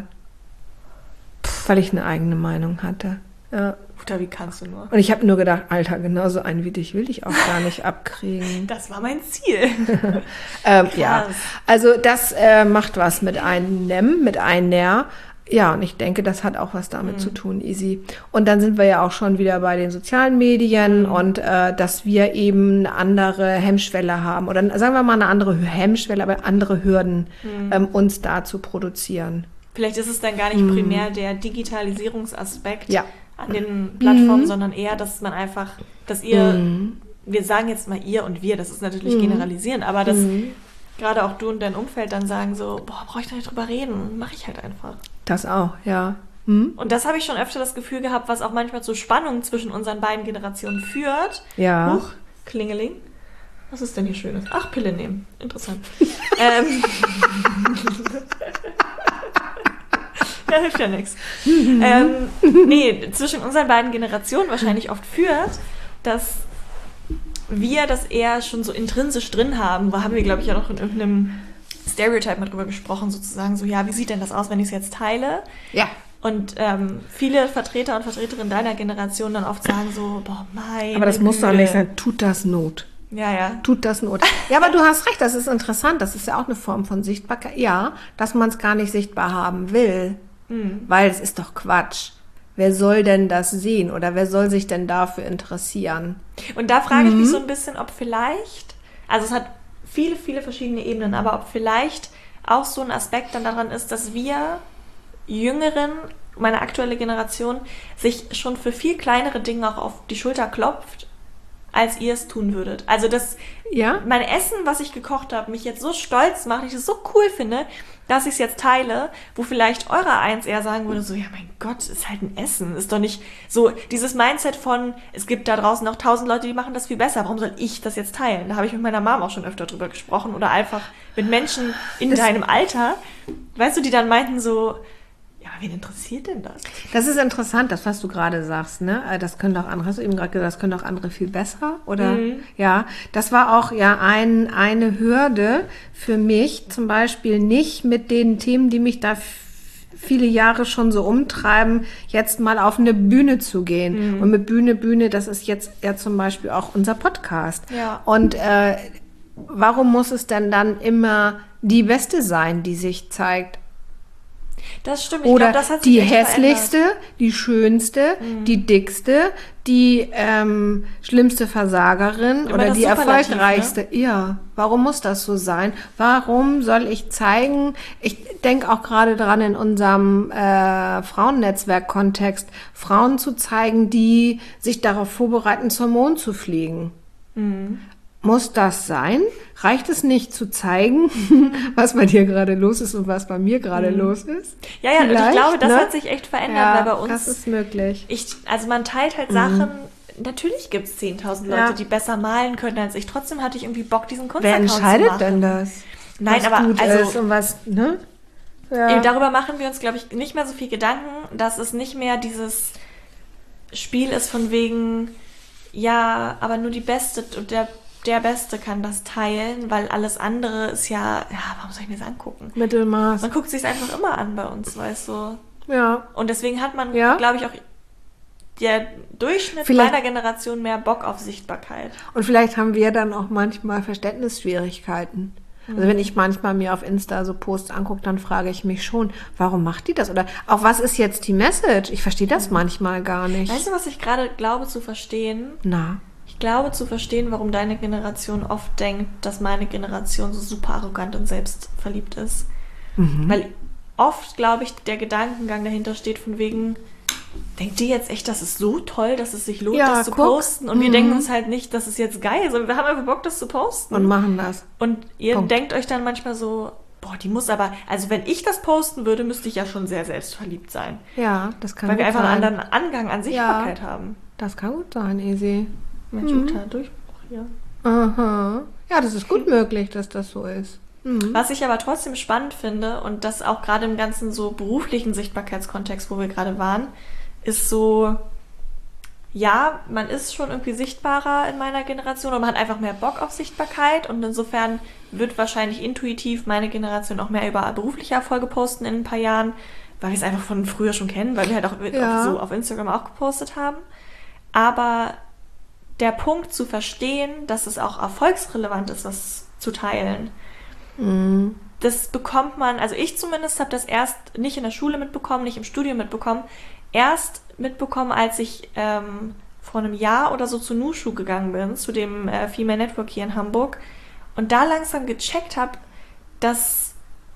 Pff, weil ich eine eigene Meinung hatte. Ja. Uta, wie kannst du nur? Und ich habe nur gedacht, Alter, genauso einen wie dich will ich auch gar nicht abkriegen. Das war mein Ziel. ähm, ja, also das äh, macht was mit einem, mit einer. Ja, und ich denke, das hat auch was damit mhm. zu tun, Easy. Und dann sind wir ja auch schon wieder bei den sozialen Medien mhm. und äh, dass wir eben eine andere Hemmschwelle haben oder sagen wir mal eine andere Hemmschwelle, aber andere Hürden, mhm. ähm, uns da zu produzieren. Vielleicht ist es dann gar nicht mhm. primär der Digitalisierungsaspekt ja. an den Plattformen, mhm. sondern eher, dass man einfach, dass ihr, mhm. wir sagen jetzt mal ihr und wir, das ist natürlich mhm. generalisierend, aber dass mhm. gerade auch du und dein Umfeld dann sagen so, boah, brauche ich da nicht drüber reden, mache ich halt einfach. Das auch, ja. Hm? Und das habe ich schon öfter das Gefühl gehabt, was auch manchmal zu Spannungen zwischen unseren beiden Generationen führt. Ja. Huch, Klingeling. Was ist denn hier Schönes? Ach, Pille nehmen. Interessant. ähm. Ja, hilft ja nichts. ähm, nee, zwischen unseren beiden Generationen wahrscheinlich oft führt, dass wir das eher schon so intrinsisch drin haben. Da haben wir, glaube ich, ja noch in irgendeinem Stereotype mal drüber gesprochen, sozusagen so, ja, wie sieht denn das aus, wenn ich es jetzt teile? Ja. Und ähm, viele Vertreter und Vertreterinnen deiner Generation dann oft sagen so, boah, mein. Aber das muss doch nicht sein, tut das Not. Ja, ja. Tut das Not. Ja, aber du hast recht, das ist interessant, das ist ja auch eine Form von Sichtbarkeit. Ja, dass man es gar nicht sichtbar haben will, mhm. weil es ist doch Quatsch. Wer soll denn das sehen oder wer soll sich denn dafür interessieren? Und da frage ich mhm. mich so ein bisschen, ob vielleicht, also es hat viele, viele verschiedene Ebenen, aber ob vielleicht auch so ein Aspekt dann daran ist, dass wir Jüngeren, meine aktuelle Generation, sich schon für viel kleinere Dinge auch auf die Schulter klopft, als ihr es tun würdet. Also dass ja? mein Essen, was ich gekocht habe, mich jetzt so stolz macht, ich es so cool finde, dass ich es jetzt teile, wo vielleicht eurer eins eher sagen würde, so, ja mein Gott, ist halt ein Essen, ist doch nicht so dieses Mindset von, es gibt da draußen noch tausend Leute, die machen das viel besser, warum soll ich das jetzt teilen? Da habe ich mit meiner Mom auch schon öfter drüber gesprochen oder einfach mit Menschen in das deinem Alter, weißt du, die dann meinten so, Ja, aber wen interessiert denn das? Das ist interessant, das, was du gerade sagst, ne? Das können doch andere, hast du eben gerade gesagt, das können doch andere viel besser, oder? Mhm. Ja, das war auch ja ein, eine Hürde für mich, zum Beispiel nicht mit den Themen, die mich da viele Jahre schon so umtreiben, jetzt mal auf eine Bühne zu gehen. Mhm. Und mit Bühne, Bühne, das ist jetzt ja zum Beispiel auch unser Podcast. Ja. Und äh, warum muss es denn dann immer die Beste sein, die sich zeigt? Das stimmt. Ich Oder glaub, das hat sich die echt hässlichste, verändert. die schönste, mhm. die dickste, die ähm, schlimmste Versagerin Immer oder das die Superlativ, erfolgreichste. Ne? Ja, warum muss das so sein? Warum soll ich zeigen? Ich denke auch gerade dran, in unserem äh, Frauennetzwerk-Kontext, Frauen zu zeigen, die sich darauf vorbereiten, zum Mond zu fliegen. Mhm. Muss das sein? Reicht es nicht zu zeigen, was bei dir gerade los ist und was bei mir gerade mhm. los ist? Ja, ja, und ich glaube, das ne? hat sich echt verändert, ja, weil bei uns... das ist möglich. Ich, also man teilt halt mhm. Sachen... Natürlich gibt es zehntausend Leute, ja. die besser malen können als ich. Trotzdem hatte ich irgendwie Bock, diesen Wer Kunstaccount zu machen. entscheidet denn das? Nein, was aber gut also... ist und was, ne? Ja. Darüber machen wir uns, glaube ich, nicht mehr so viel Gedanken, dass es nicht mehr dieses Spiel ist von wegen, ja, aber nur die Beste und der... der Beste kann das teilen, weil alles andere ist ja, ja, warum soll ich mir das angucken? Mittelmaß. Man guckt sich einfach immer an bei uns, weißt du. Ja. Und deswegen hat man, ja. glaube ich, auch der Durchschnitt vielleicht meiner Generation mehr Bock auf Sichtbarkeit. Und vielleicht haben wir dann auch manchmal Verständnisschwierigkeiten. Mhm. Also wenn ich manchmal mir auf Insta so Posts angucke, dann frage ich mich schon, warum macht die das? Oder auch, was ist jetzt die Message? Ich verstehe das mhm. manchmal gar nicht. Weißt du, was ich gerade glaube zu verstehen? Na? Ich glaube zu verstehen, warum deine Generation oft denkt, dass meine Generation so super arrogant und selbstverliebt ist. Mhm. Weil oft, glaube ich, der Gedankengang dahinter steht von wegen, denkt ihr jetzt echt, das ist so toll, dass es sich lohnt, ja, das zu guck. posten? Und mhm. wir denken uns halt nicht, das ist jetzt geil, sondern wir haben einfach Bock, das zu posten. Und machen das. Und ihr Punkt. denkt euch dann manchmal so, boah, die muss aber, also wenn ich das posten würde, müsste ich ja schon sehr selbstverliebt sein. Ja, das kann Weil gut wir einfach sein. einen anderen Angang an Sichtbarkeit ja, haben. Das kann gut sein, Easy. Mensch, mhm. Durchbruch hier. Aha. Ja, das ist gut mhm. möglich, dass das so ist. Mhm. Was ich aber trotzdem spannend finde und das auch gerade im ganzen so beruflichen Sichtbarkeitskontext, wo wir gerade waren, ist so, ja, man ist schon irgendwie sichtbarer in meiner Generation und man hat einfach mehr Bock auf Sichtbarkeit und insofern wird wahrscheinlich intuitiv meine Generation auch mehr über berufliche Erfolge posten in ein paar Jahren, weil wir es einfach von früher schon kennen, weil wir halt auch ja. so auf Instagram auch gepostet haben. Aber der Punkt zu verstehen, dass es auch erfolgsrelevant ist, was zu teilen, mhm. das bekommt man, also ich zumindest habe das erst nicht in der Schule mitbekommen, nicht im Studium mitbekommen, erst mitbekommen, als ich ähm, vor einem Jahr oder so zu Nushu gegangen bin, zu dem äh, Female Network hier in Hamburg und da langsam gecheckt habe, dass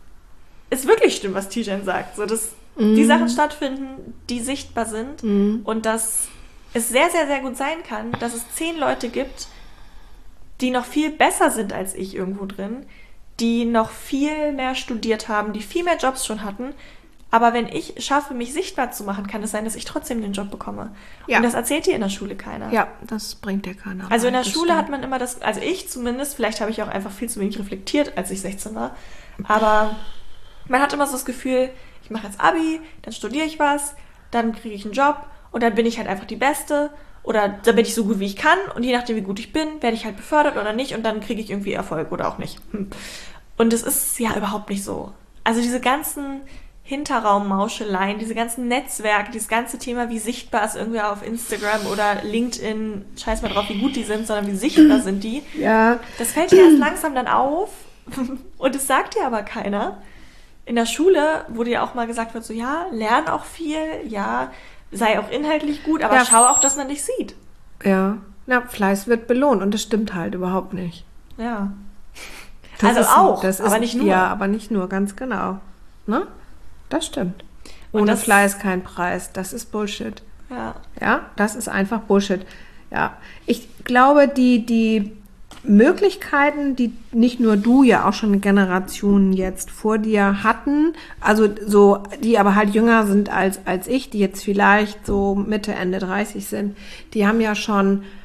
es wirklich stimmt, was Tijen sagt, so dass mhm. die Sachen stattfinden, die sichtbar sind mhm. und dass es sehr, sehr, sehr gut sein kann, dass es zehn Leute gibt, die noch viel besser sind als ich irgendwo drin, die noch viel mehr studiert haben, die viel mehr Jobs schon hatten. Aber wenn ich schaffe, mich sichtbar zu machen, kann es sein, dass ich trotzdem den Job bekomme. Ja. Und das erzählt dir in der Schule keiner. Ja, das bringt dir keiner. Also in der das Schule stimmt. hat man immer das, also ich zumindest, vielleicht habe ich auch einfach viel zu wenig reflektiert, als ich sechzehn war, aber man hat immer so das Gefühl, ich mache jetzt Abi, dann studiere ich was, dann kriege ich einen Job und dann bin ich halt einfach die Beste oder dann bin ich so gut, wie ich kann und je nachdem, wie gut ich bin, werde ich halt befördert oder nicht und dann kriege ich irgendwie Erfolg oder auch nicht. Und es ist ja überhaupt nicht so. Also diese ganzen Hinterraummauscheleien, diese ganzen Netzwerke, dieses ganze Thema, wie sichtbar ist irgendwie auf Instagram oder LinkedIn, scheiß mal drauf, wie gut die sind, sondern wie sichtbar sind die. Ja. Das fällt dir erst langsam dann auf und es sagt dir aber keiner. In der Schule wurde ja auch mal gesagt wird so, ja, lern auch viel, ja, sei auch inhaltlich gut, aber ja. schau auch, dass man dich sieht. Ja, na, Fleiß wird belohnt und das stimmt halt überhaupt nicht. Ja. Das also ist, auch, das ist, aber nicht nur. Ja, aber nicht nur, ganz genau. Ne? Das stimmt. Und Ohne das, Fleiß kein Preis. Das ist Bullshit. Ja. Ja, das ist einfach Bullshit. Ja, ich glaube, die, die Möglichkeiten, die nicht nur du, ja auch schon Generationen jetzt vor dir hatten, also so, die aber halt jünger sind als, als ich, die jetzt vielleicht so Mitte, Ende dreißig sind, die haben ja schon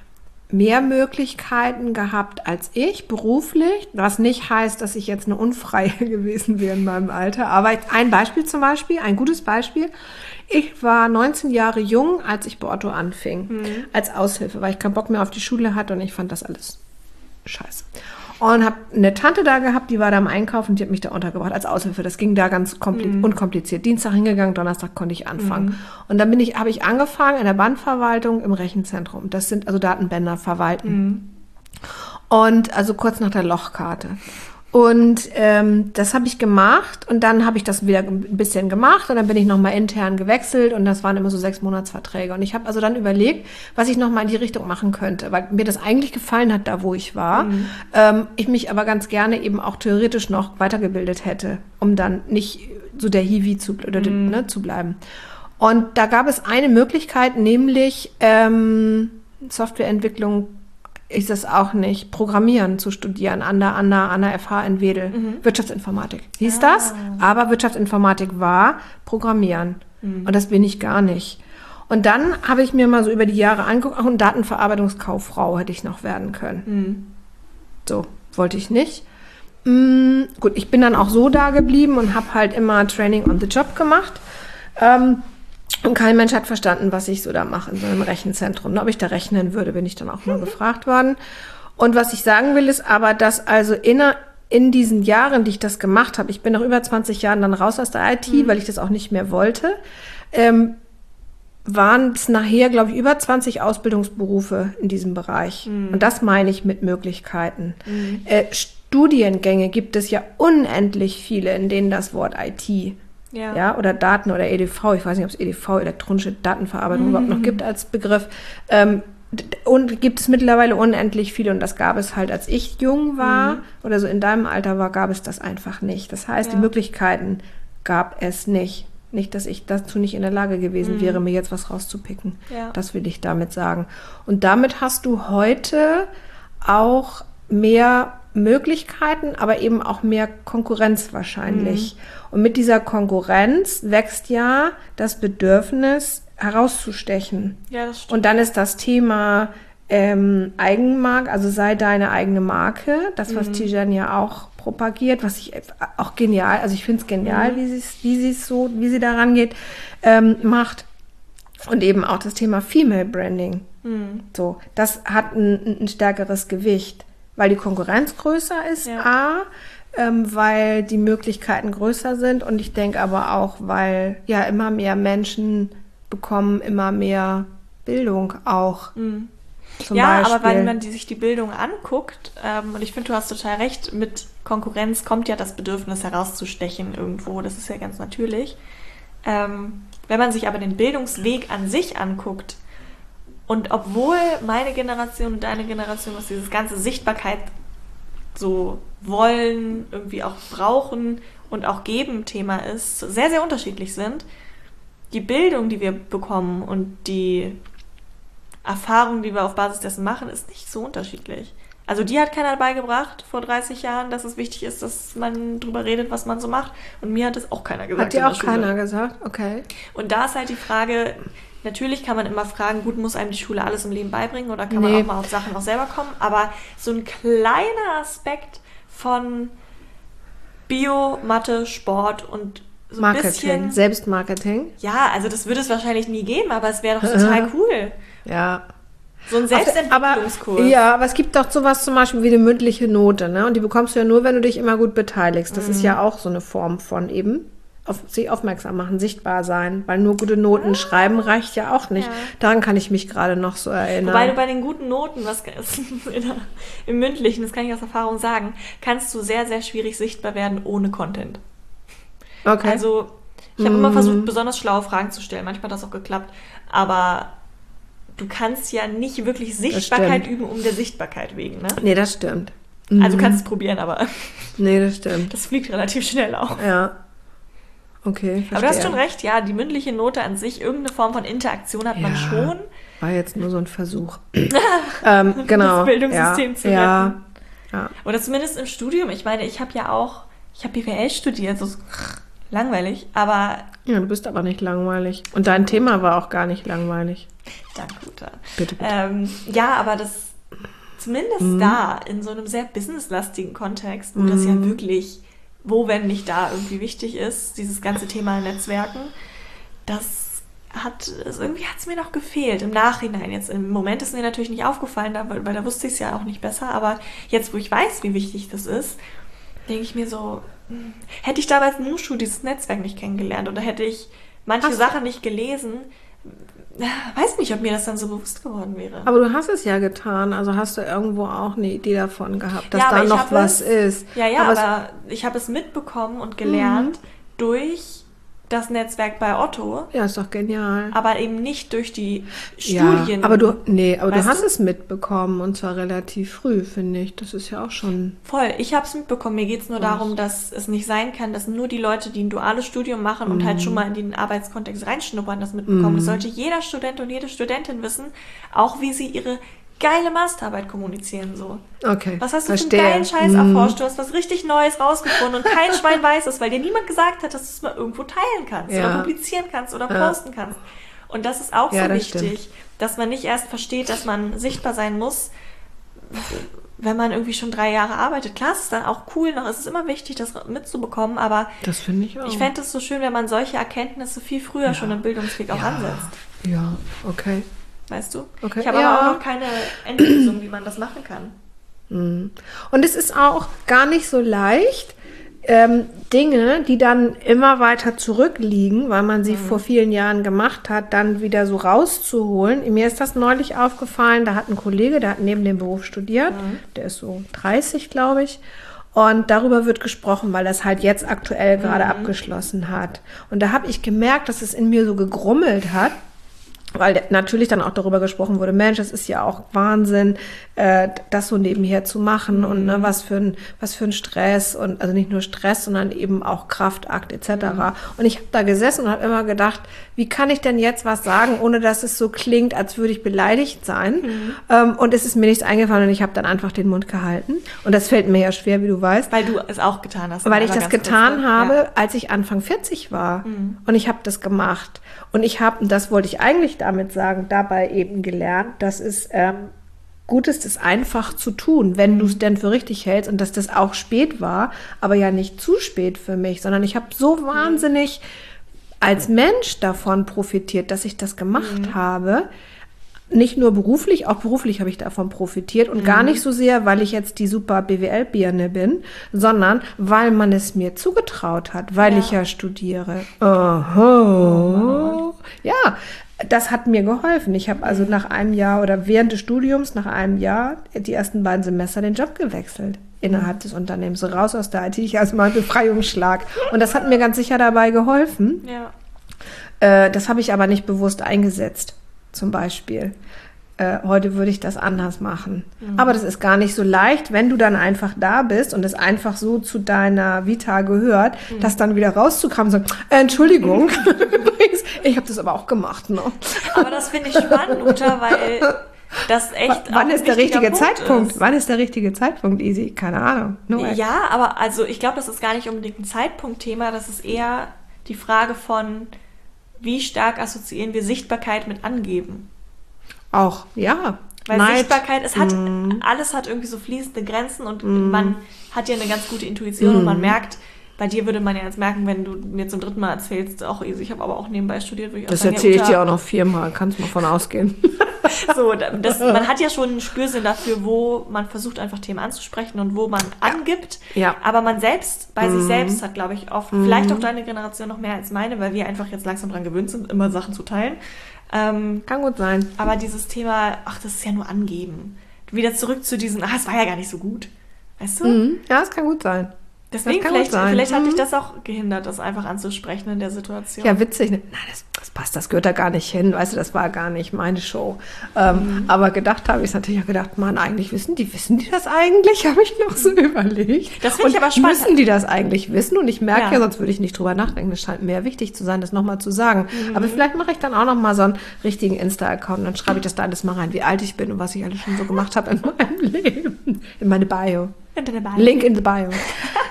mehr Möglichkeiten gehabt als ich beruflich, was nicht heißt, dass ich jetzt eine Unfreie gewesen wäre in meinem Alter. Aber ein Beispiel zum Beispiel, ein gutes Beispiel. Ich war neunzehn Jahre jung, als ich bei Otto anfing, mhm. als Aushilfe, weil ich keinen Bock mehr auf die Schule hatte und ich fand das alles scheiße. Und habe eine Tante da gehabt, die war da am Einkaufen und die hat mich da untergebracht als Aushilfe. Das ging da ganz kompli- mhm. unkompliziert. Dienstag hingegangen, Donnerstag konnte ich anfangen. Mhm. Und dann bin ich, habe ich angefangen in der Bandverwaltung im Rechenzentrum. Das sind also Datenbänder verwalten. Mhm. Und also kurz nach der Lochkarte. Und ähm, das habe ich gemacht und dann habe ich das wieder ein bisschen gemacht und dann bin ich nochmal intern gewechselt und das waren immer so sechs Monatsverträge. Und ich habe also dann überlegt, was ich nochmal in die Richtung machen könnte, weil mir das eigentlich gefallen hat, da wo ich war. Mhm. Ähm, ich mich aber ganz gerne eben auch theoretisch noch weitergebildet hätte, um dann nicht so der Hiwi zu, oder, mhm. ne, zu bleiben. Und da gab es eine Möglichkeit, nämlich ähm, Softwareentwicklung ist es auch nicht, Programmieren zu studieren an der, an der, an der F H in Wedel. Mhm. Wirtschaftsinformatik hieß ah. das, aber Wirtschaftsinformatik war Programmieren. Mhm. Und das bin ich gar nicht. Und dann habe ich mir mal so über die Jahre angeguckt, auch eine Datenverarbeitungskauffrau hätte ich noch werden können. Mhm. So, wollte ich nicht. Mhm, gut, ich bin dann auch so da geblieben und habe halt immer Training on the Job gemacht. Ähm, Und kein Mensch hat verstanden, was ich so da mache in so einem Rechenzentrum. Ob ich da rechnen würde, bin ich dann auch mal gefragt worden. Und was ich sagen will, ist aber, dass also in, in diesen Jahren, die ich das gemacht habe, ich bin nach über zwanzig Jahren dann raus aus der I T, mhm. weil ich das auch nicht mehr wollte, ähm, waren es nachher, glaube ich, über zwanzig Ausbildungsberufe in diesem Bereich. Mhm. Und das meine ich mit Möglichkeiten. Mhm. Äh, Studiengänge gibt es ja unendlich viele, in denen das Wort I T Ja. ja, oder Daten oder E D V, ich weiß nicht, ob es E D V, elektronische Datenverarbeitung, mhm. überhaupt noch gibt als Begriff. Ähm, und gibt es mittlerweile unendlich viele und das gab es halt, als ich jung war mhm. oder so in deinem Alter war, gab es das einfach nicht. Das heißt, ja. die Möglichkeiten gab es nicht. Nicht, dass ich dazu nicht in der Lage gewesen mhm. wäre, mir jetzt was rauszupicken. Ja. Das will ich damit sagen. Und damit hast du heute auch mehr Möglichkeiten, aber eben auch mehr Konkurrenz wahrscheinlich. Mhm. Und mit dieser Konkurrenz wächst ja das Bedürfnis, herauszustechen. Ja, das stimmt. Und dann ist das Thema ähm, Eigenmarke, also sei deine eigene Marke, das, was mhm. Tijen ja auch propagiert, was ich auch genial, also ich finde es genial, mhm. wie sie es wie sie es so, wie sie da rangeht, ähm, macht. Und eben auch das Thema Female Branding. Mhm. So, das hat ein, ein stärkeres Gewicht, weil die Konkurrenz größer ist, ja. A, ähm, weil die Möglichkeiten größer sind und ich denke aber auch, weil ja immer mehr Menschen bekommen immer mehr Bildung auch. Mhm. Zum ja, Beispiel. aber wenn man die, sich die Bildung anguckt, ähm, und ich finde, du hast total recht, mit Konkurrenz kommt ja das Bedürfnis herauszustechen irgendwo, das ist ja ganz natürlich. Ähm, wenn man sich aber den Bildungsweg an sich anguckt, und obwohl meine Generation und deine Generation, was dieses ganze Sichtbarkeit so wollen, irgendwie auch brauchen und auch geben Thema ist, sehr, sehr unterschiedlich sind, die Bildung, die wir bekommen und die Erfahrung, die wir auf Basis dessen machen, ist nicht so unterschiedlich. Also die hat keiner beigebracht vor dreißig Jahren, dass es wichtig ist, dass man drüber redet, was man so macht. Und mir hat es auch keiner gesagt. Hat dir auch keiner gesagt? Okay. Und da ist halt die Frage, natürlich kann man immer fragen, gut, muss einem die Schule alles im Leben beibringen oder kann nee. man auch mal auf Sachen auch selber kommen? Aber so ein kleiner Aspekt von Bio, Mathe, Sport und so ein Marketing, bisschen... Selbstmarketing? Ja, also das würde es wahrscheinlich nie geben, aber es wäre doch total cool. Ja. So ein Selbstentwicklungskurs. Aber, ja, aber es gibt doch sowas zum Beispiel wie eine mündliche Note, ne? Und die bekommst du ja nur, wenn du dich immer gut beteiligst. Das mhm. ist ja auch so eine Form von eben auf sich aufmerksam machen, sichtbar sein. Weil nur gute Noten ah. schreiben reicht ja auch nicht. Ja. Daran kann ich mich gerade noch so erinnern. Wobei du bei den guten Noten, was im Mündlichen, das kann ich aus Erfahrung sagen, kannst du sehr, sehr schwierig sichtbar werden ohne Content. Okay. Also ich habe mm. immer versucht, besonders schlaue Fragen zu stellen. Manchmal hat das auch geklappt. Aber du kannst ja nicht wirklich Sichtbarkeit üben um der Sichtbarkeit wegen, ne? Nee, das stimmt. Mhm. Also du kannst es probieren, aber nee, das stimmt. Das fliegt relativ schnell auch. Ja. Okay, verstehe. Aber du hast schon recht, ja, die mündliche Note an sich, irgendeine Form von Interaktion hat ja, man schon. War jetzt nur so ein Versuch. ähm, genau. Das Bildungssystem ja, zu retten. Ja, ja. Oder zumindest im Studium. Ich meine, ich habe ja auch, ich habe B W L studiert, so langweilig, aber... Ja, du bist aber nicht langweilig. Und dein Thema war auch gar nicht langweilig. Danke, Guter. Bitte, bitte. Ähm, ja, aber das zumindest mhm. da, in so einem sehr businesslastigen Kontext, wo mhm. das ja wirklich, wo wenn nicht da irgendwie wichtig ist, dieses ganze Thema Netzwerken, das hat, also irgendwie hat es mir noch gefehlt im Nachhinein. Jetzt im Moment ist mir natürlich nicht aufgefallen, da, weil, weil da wusste ich es ja auch nicht besser, aber jetzt, wo ich weiß, wie wichtig das ist, denke ich mir so, hm, hätte ich damals in Nushu dieses Netzwerk nicht kennengelernt oder hätte ich manche Ach. Sachen nicht gelesen, weiß nicht, ob mir das dann so bewusst geworden wäre. Aber du hast es ja getan, also hast du irgendwo auch eine Idee davon gehabt, dass ja, da noch was es, ist. Ja, ja, aber, aber ich habe es mitbekommen und gelernt mhm. durch das Netzwerk bei Otto. Ja, ist doch genial. Aber eben nicht durch die ja, Studien. aber du, nee, aber du hast du? es mitbekommen und zwar relativ früh, finde ich. Das ist ja auch schon... Voll, ich habe es mitbekommen. Mir geht es nur Was? darum, dass es nicht sein kann, dass nur die Leute, die ein duales Studium machen mm. und halt schon mal in den Arbeitskontext reinschnuppern, das mitbekommen. Mm. Das sollte jeder Student und jede Studentin wissen, auch wie sie ihre geile Masterarbeit kommunizieren so. Okay, was hast du verstehe. für einen geilen Scheiß mm. erforscht? Du hast was richtig Neues rausgefunden und kein Schwein weiß es, weil dir niemand gesagt hat, dass du es mal irgendwo teilen kannst ja. oder publizieren kannst oder ja. posten kannst. Und das ist auch ja, so das wichtig, stimmt. dass man nicht erst versteht, dass man sichtbar sein muss, wenn man irgendwie schon drei Jahre arbeitet. Klar, es ist dann auch cool, noch ist es immer wichtig, das mitzubekommen, aber das finde ich auch. Ich fände es so schön, wenn man solche Erkenntnisse viel früher ja. schon im Bildungsweg auch ja. ansetzt. Ja, okay. Weißt du? Okay. Ich habe ja. aber auch noch keine Endlösung, wie man das machen kann. Und es ist auch gar nicht so leicht, ähm, Dinge, die dann immer weiter zurückliegen, weil man sie mhm. vor vielen Jahren gemacht hat, dann wieder so rauszuholen. Mir ist das neulich aufgefallen, da hat ein Kollege, der hat neben dem Beruf studiert, mhm. der ist so dreißig, glaube ich, und darüber wird gesprochen, weil das halt jetzt aktuell gerade mhm. abgeschlossen hat. Und da habe ich gemerkt, dass es in mir so gegrummelt hat, weil natürlich dann auch darüber gesprochen wurde, Mensch, das ist ja auch Wahnsinn, äh, das so nebenher zu machen und ne, was für ein was für ein Stress und also nicht nur Stress, sondern eben auch Kraftakt et cetera. Mhm. Und ich habe da gesessen und habe immer gedacht, wie kann ich denn jetzt was sagen, ohne dass es so klingt, als würde ich beleidigt sein? Mhm. Ähm, und es ist mir nichts eingefallen und ich habe dann einfach den Mund gehalten. Und das fällt mir ja schwer, wie du weißt. Weil du es auch getan hast. Weil ich das getan habe, ja. als ich Anfang vierzig war. Mhm. Und ich habe das gemacht. Und ich habe, und das wollte ich eigentlich damit sagen, dabei eben gelernt, dass es ähm, gut ist, es einfach zu tun, wenn du es denn für richtig hältst und dass das auch spät war, aber ja nicht zu spät für mich, sondern ich habe so wahnsinnig als Mensch davon profitiert, dass ich das gemacht mhm. habe. Nicht nur beruflich, auch beruflich habe ich davon profitiert und mhm. gar nicht so sehr, weil ich jetzt die super B W L-Birne bin, sondern weil man es mir zugetraut hat, weil ja. ich ja studiere. Aha. Ja, das hat mir geholfen. Ich habe also nach einem Jahr oder während des Studiums, nach einem Jahr, die ersten beiden Semester den Job gewechselt innerhalb des Unternehmens. So raus aus der I T, ich als mal Befreiungsschlag. Und das hat mir ganz sicher dabei geholfen. Ja. Äh, das habe ich aber nicht bewusst eingesetzt. Zum Beispiel. Äh, heute würde ich das anders machen. Mhm. Aber das ist gar nicht so leicht, wenn du dann einfach da bist und es einfach so zu deiner Vita gehört, mhm. das dann wieder rauszukramen und sagen, äh, Entschuldigung, übrigens, ich habe das aber auch gemacht. Ne? Aber das finde ich spannend, Uta, weil das echt w- Wann ist der richtige Punkt Zeitpunkt? Ist. Wann ist der richtige Zeitpunkt, Easy? Keine Ahnung. No ja, aber also ich glaube, das ist gar nicht unbedingt ein Zeitpunktthema, das ist eher die Frage von, wie stark assoziieren wir Sichtbarkeit mit Angeben? Auch, ja. Weil Neid. Sichtbarkeit, es hat, mm. alles hat irgendwie so fließende Grenzen und mm. man hat ja eine ganz gute Intuition mm. und man merkt, bei dir würde man ja jetzt merken, wenn du mir zum dritten Mal erzählst, auch ich habe aber auch nebenbei studiert, würde ich auch das sagen, erzähle ja, ich dir auch noch viermal, kannst du mal von ausgehen. So, das, man hat ja schon einen Spürsinn dafür, wo man versucht, einfach Themen anzusprechen und wo man angibt. Ja. Aber man selbst, bei mm. sich selbst hat, glaube ich, oft, mm. vielleicht auch deine Generation noch mehr als meine, weil wir einfach jetzt langsam dran gewöhnt sind, immer Sachen zu teilen. Ähm, Kann gut sein. Aber dieses Thema, ach, das ist ja nur angeben. Wieder zurück zu diesem, ach, es war ja gar nicht so gut. Weißt du? Mm. Ja, es kann gut sein. Deswegen, vielleicht, vielleicht hat dich das auch gehindert, das einfach anzusprechen in der Situation. Ja, witzig. Ne? Nein, das, das passt, das gehört da gar nicht hin. Weißt du, das war gar nicht meine Show. Ähm, mhm. Aber gedacht habe ich es natürlich auch gedacht, Mann, eigentlich wissen die, wissen die das eigentlich? Habe ich noch so überlegt. Das finde ich aber spannend. Müssen die das eigentlich wissen? Und ich merke ja, ja sonst würde ich nicht drüber nachdenken. Das scheint mir wichtig zu sein, das nochmal zu sagen. Mhm. Aber vielleicht mache ich dann auch nochmal so einen richtigen Insta-Account und dann schreibe ich das da alles mal rein, wie alt ich bin und was ich alles schon so gemacht habe in meinem Leben. In meine Bio. In deine Bio. Link in the Bio.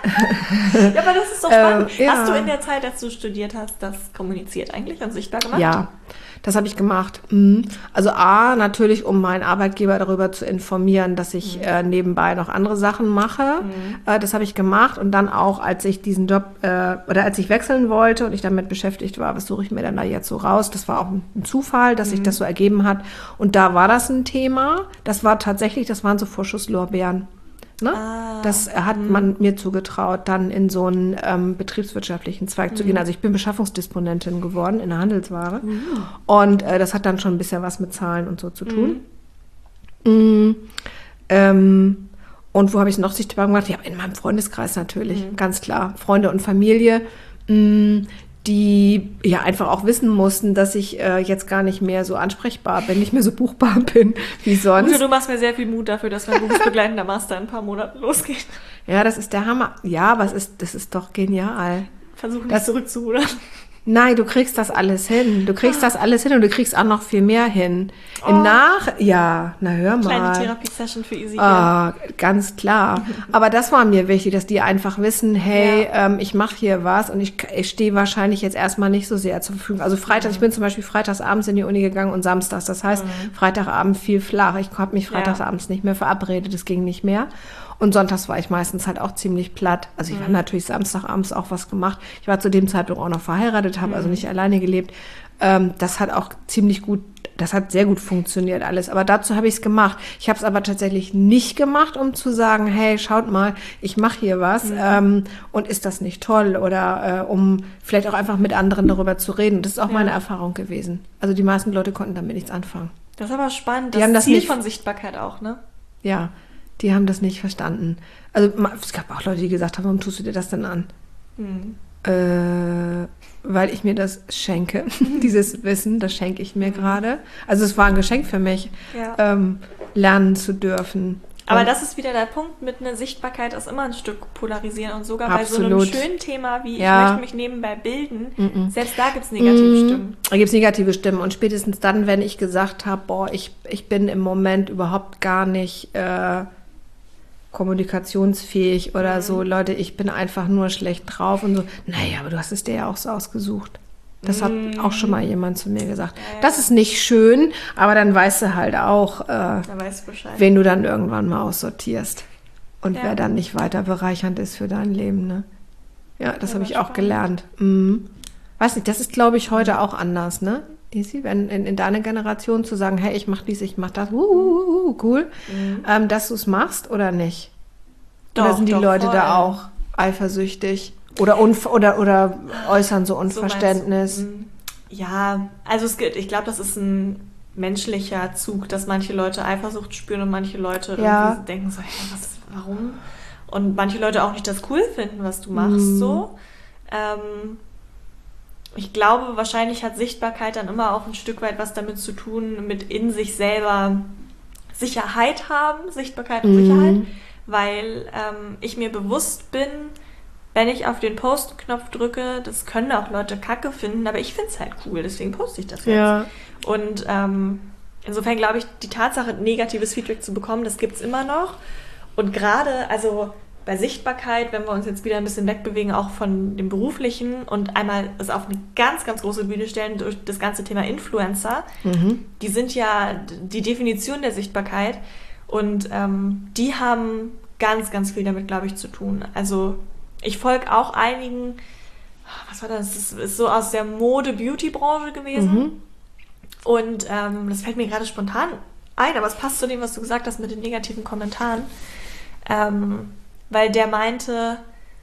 Ja, aber das ist doch spannend. Ähm, ja. Hast du in der Zeit, als du studiert hast, das kommuniziert eigentlich und sichtbar gemacht? Ja, das habe ich gemacht. Mhm. Also A, natürlich, um meinen Arbeitgeber darüber zu informieren, dass ich mhm. äh, nebenbei noch andere Sachen mache. Mhm. Äh, das habe ich gemacht. Und dann auch, als ich diesen Job, äh, oder als ich wechseln wollte und ich damit beschäftigt war, was suche ich mir denn da jetzt so raus? Das war auch ein Zufall, dass mhm. sich das so ergeben hat. Und da war das ein Thema. Das war tatsächlich, das waren so Vorschusslorbeeren. Ne? Ah, das hat mh. man mir zugetraut, dann in so einen ähm, betriebswirtschaftlichen Zweig mhm. zu gehen. Also ich bin Beschaffungsdisponentin geworden in der Handelsware. Mhm. Und äh, das hat dann schon ein bisschen was mit Zahlen und so zu tun. Mhm. Mhm. Ähm, und wo habe ich es noch sichtbar gemacht? Ja, in meinem Freundeskreis natürlich, mhm. ganz klar. Freunde und Familie, mh, die ja einfach auch wissen mussten, dass ich äh, jetzt gar nicht mehr so ansprechbar bin, nicht mehr so buchbar bin wie sonst. Ute, du machst mir sehr viel Mut dafür, dass mein berufsbegleitender Master in ein paar Monaten losgeht. Ja, das ist der Hammer. Ja, aber es ist, das ist doch genial. Versuche nicht zurückzurudern. Nein, du kriegst das alles hin. Du kriegst das alles hin und du kriegst auch noch viel mehr hin. Oh. Im Nach... Ja, na hör mal. Kleine Therapie-Session für Easy. Ah, ganz klar. Aber das war mir wichtig, dass die einfach wissen, hey, ja. ähm, ich mache hier was und ich, ich stehe wahrscheinlich jetzt erstmal nicht so sehr zur Verfügung. Also Freitag, mhm. ich bin zum Beispiel freitagsabends in die Uni gegangen und samstags. Das heißt, mhm. Freitagabend viel flach. Ich habe mich freitagsabends ja. nicht mehr verabredet. Das ging nicht mehr. Und sonntags war ich meistens halt auch ziemlich platt. Also ich mhm. habe natürlich Samstagabends auch was gemacht. Ich war zu dem Zeitpunkt auch noch verheiratet, habe mhm. also nicht alleine gelebt. Ähm, das hat auch ziemlich gut, das hat sehr gut funktioniert alles. Aber dazu habe ich es gemacht. Ich habe es aber tatsächlich nicht gemacht, um zu sagen, hey, schaut mal, ich mache hier was. Mhm. Ähm, und ist das nicht toll? Oder äh, um vielleicht auch einfach mit anderen darüber zu reden. Das ist auch ja. meine Erfahrung gewesen. Also die meisten Leute konnten damit nichts anfangen. Das ist aber spannend. Das, die haben das Ziel nicht, von Sichtbarkeit auch, ne? Ja. Die haben das nicht verstanden. Also es gab auch Leute, die gesagt haben, warum tust du dir das denn an? Mhm. Äh, weil ich mir das schenke. Dieses Wissen, das schenke ich mir mhm. gerade. Also es war ein Geschenk für mich, ja. ähm, lernen zu dürfen. Aber und das ist wieder der Punkt, mit einer Sichtbarkeit ist immer ein Stück polarisieren. Und sogar absolut. Bei so einem schönen Thema wie ja. ich möchte mich nebenbei bilden, mhm. selbst da gibt es negative mhm. Stimmen. Da gibt es negative Stimmen. Und spätestens dann, wenn ich gesagt habe, boah, ich, ich bin im Moment überhaupt gar nicht... Äh, kommunikationsfähig oder mhm. so, Leute, ich bin einfach nur schlecht drauf und so, naja, aber du hast es dir ja auch so ausgesucht. Das mhm. hat auch schon mal jemand zu mir gesagt. Ja, ja. Das ist nicht schön, aber dann weißt du halt auch, äh, dann weißt du Bescheid. Wen du dann irgendwann mal aussortierst und ja. wer dann nicht weiter bereichernd ist für dein Leben. Ne? Ja, das ja, habe ich auch spannend. gelernt. Mhm. Weiß nicht, das ist, glaube ich, heute auch anders, ne? Easy, wenn in, in deiner Generation zu sagen, hey, ich mach dies, ich mach das, uh, uh, uh, cool, mhm. ähm, dass du es machst oder nicht? Doch, oder sind die doch, Leute voll. Da auch eifersüchtig oder, unf- oder, oder äußern so Unverständnis? So ja, also es gibt, ich glaube, das ist ein menschlicher Zug, dass manche Leute Eifersucht spüren und manche Leute ja. irgendwie denken so, hey, was, warum? Und manche Leute auch nicht das cool finden, was du machst, mhm. so. Ähm, Ich glaube, wahrscheinlich hat Sichtbarkeit dann immer auch ein Stück weit was damit zu tun, mit in sich selber Sicherheit haben, Sichtbarkeit und mhm. Sicherheit, weil ähm, ich mir bewusst bin, wenn ich auf den Post-Knopf drücke, das können auch Leute kacke finden, aber ich finde es halt cool, deswegen poste ich das jetzt. Ja. Und ähm, insofern glaube ich, die Tatsache, negatives Feedback zu bekommen, das gibt es immer noch. Und gerade, also bei Sichtbarkeit, wenn wir uns jetzt wieder ein bisschen wegbewegen, auch von dem Beruflichen und einmal es auf eine ganz, ganz große Bühne stellen durch das ganze Thema Influencer, mhm. die sind ja die Definition der Sichtbarkeit und ähm, die haben ganz, ganz viel damit, glaube ich, zu tun. Also ich folge auch einigen, was war das, das ist so aus der Mode-Beauty-Branche gewesen mhm. und ähm, das fällt mir gerade spontan ein, aber es passt zu dem, was du gesagt hast mit den negativen Kommentaren. Ähm, weil der meinte,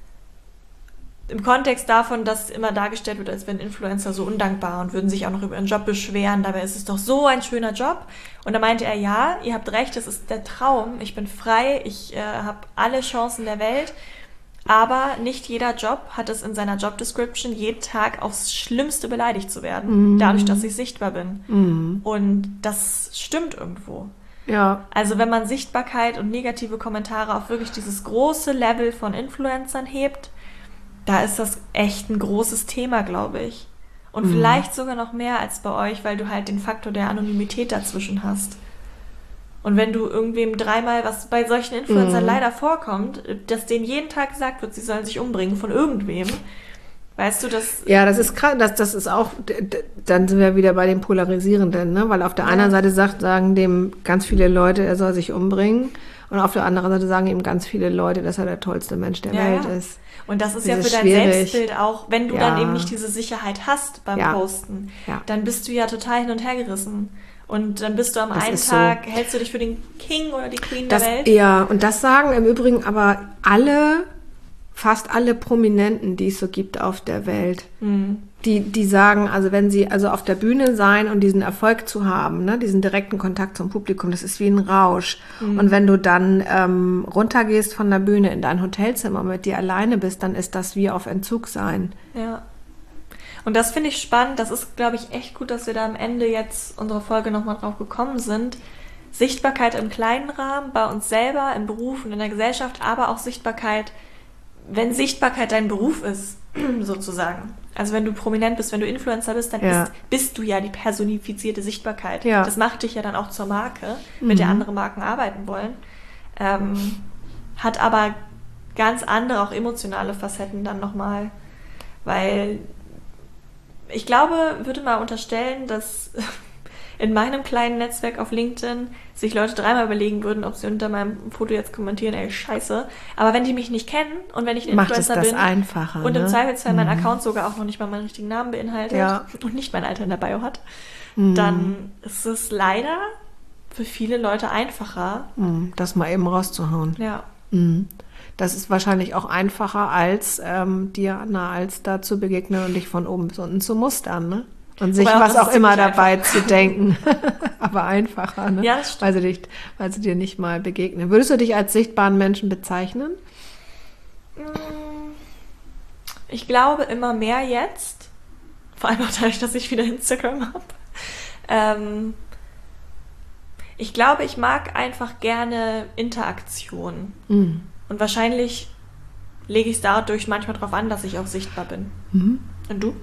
im Kontext davon, dass immer dargestellt wird, als wären Influencer so undankbar und würden sich auch noch über ihren Job beschweren, dabei ist es doch so ein schöner Job. Und da meinte er, ja, ihr habt recht, das ist der Traum, ich bin frei, ich äh, habe alle Chancen der Welt, aber nicht jeder Job hat es in seiner Job-Description, jeden Tag aufs Schlimmste beleidigt zu werden, mhm. dadurch, dass ich sichtbar bin. Mhm. Und das stimmt irgendwo. Ja. Also wenn man Sichtbarkeit und negative Kommentare auf wirklich dieses große Level von Influencern hebt, da ist das echt ein großes Thema, glaube ich. Und mhm. vielleicht sogar noch mehr als bei euch, weil du halt den Faktor der Anonymität dazwischen hast. Und wenn du irgendwem dreimal, was bei solchen Influencern Mhm. leider vorkommt, dass denen jeden Tag gesagt wird, sie sollen sich umbringen von irgendwem, weißt du, das... Ja, das ist krass, das, das ist auch, d- d- dann sind wir wieder bei dem Polarisierenden, ne? Weil auf der Ja. einen Seite sagt, sagen dem ganz viele Leute, er soll sich umbringen, und auf der anderen Seite sagen ihm ganz viele Leute, dass er der tollste Mensch der Ja, Welt ja. ist. Und das ist Das ja ist für dein schwierig. Selbstbild auch, wenn du Ja. dann eben nicht diese Sicherheit hast beim Ja. Posten, Ja. dann bist du ja total hin und her gerissen. Und dann bist du am Das einen ist so. Tag, hältst du dich für den King oder die Queen Das, der Welt. ja, und das sagen im Übrigen aber alle, fast alle Prominenten, die es so gibt auf der Welt. Mhm. Die, die sagen, also wenn sie also auf der Bühne sein und diesen Erfolg zu haben, ne, diesen direkten Kontakt zum Publikum, das ist wie ein Rausch. Mhm. Und wenn du dann ähm, runtergehst von der Bühne in dein Hotelzimmer und mit dir alleine bist, dann ist das wie auf Entzug sein. Ja. Und das finde ich spannend. Das ist, glaube ich, echt gut, dass wir da am Ende jetzt unserer Folge nochmal drauf gekommen sind. Sichtbarkeit im kleinen Rahmen, bei uns selber, im Beruf und in der Gesellschaft, aber auch Sichtbarkeit, wenn Sichtbarkeit dein Beruf ist, sozusagen. Also wenn du prominent bist, wenn du Influencer bist, dann Ja. ist, bist du ja die personifizierte Sichtbarkeit. Ja. Das macht dich ja dann auch zur Marke, mit der Mhm. andere Marken arbeiten wollen. Ähm, hat aber ganz andere, auch emotionale Facetten dann nochmal. Weil ich glaube, würde mal unterstellen, dass in meinem kleinen Netzwerk auf LinkedIn sich Leute dreimal überlegen würden, ob sie unter meinem Foto jetzt kommentieren, ey, scheiße. Aber wenn die mich nicht kennen und wenn ich ein Macht es Influencer das bin einfacher. und im ne? Zweifelsfall mein Mhm. Account sogar auch noch nicht mal meinen richtigen Namen beinhaltet Ja. und nicht mein Alter in der Bio hat, Mhm. dann ist es leider für viele Leute einfacher. Mhm, das mal eben rauszuhauen. Ja. Mhm. Das ist wahrscheinlich auch einfacher, als ähm, dir Anna als da zu begegnen und dich von oben bis unten zu mustern, ne? Und sich Wobei auch was das auch ist immer ziemlich dabei zu denken. Aber einfacher, ne? Ja, das stimmt. weil, sie dich, weil sie dir nicht mal begegnen. Würdest du dich als sichtbaren Menschen bezeichnen? Ich glaube immer mehr jetzt, vor allem auch dadurch, dass ich wieder Instagram habe. Ähm, ich glaube, ich mag einfach gerne Interaktion. Mhm. Und wahrscheinlich lege ich es dadurch manchmal darauf an, dass ich auch sichtbar bin. Mhm. Und du?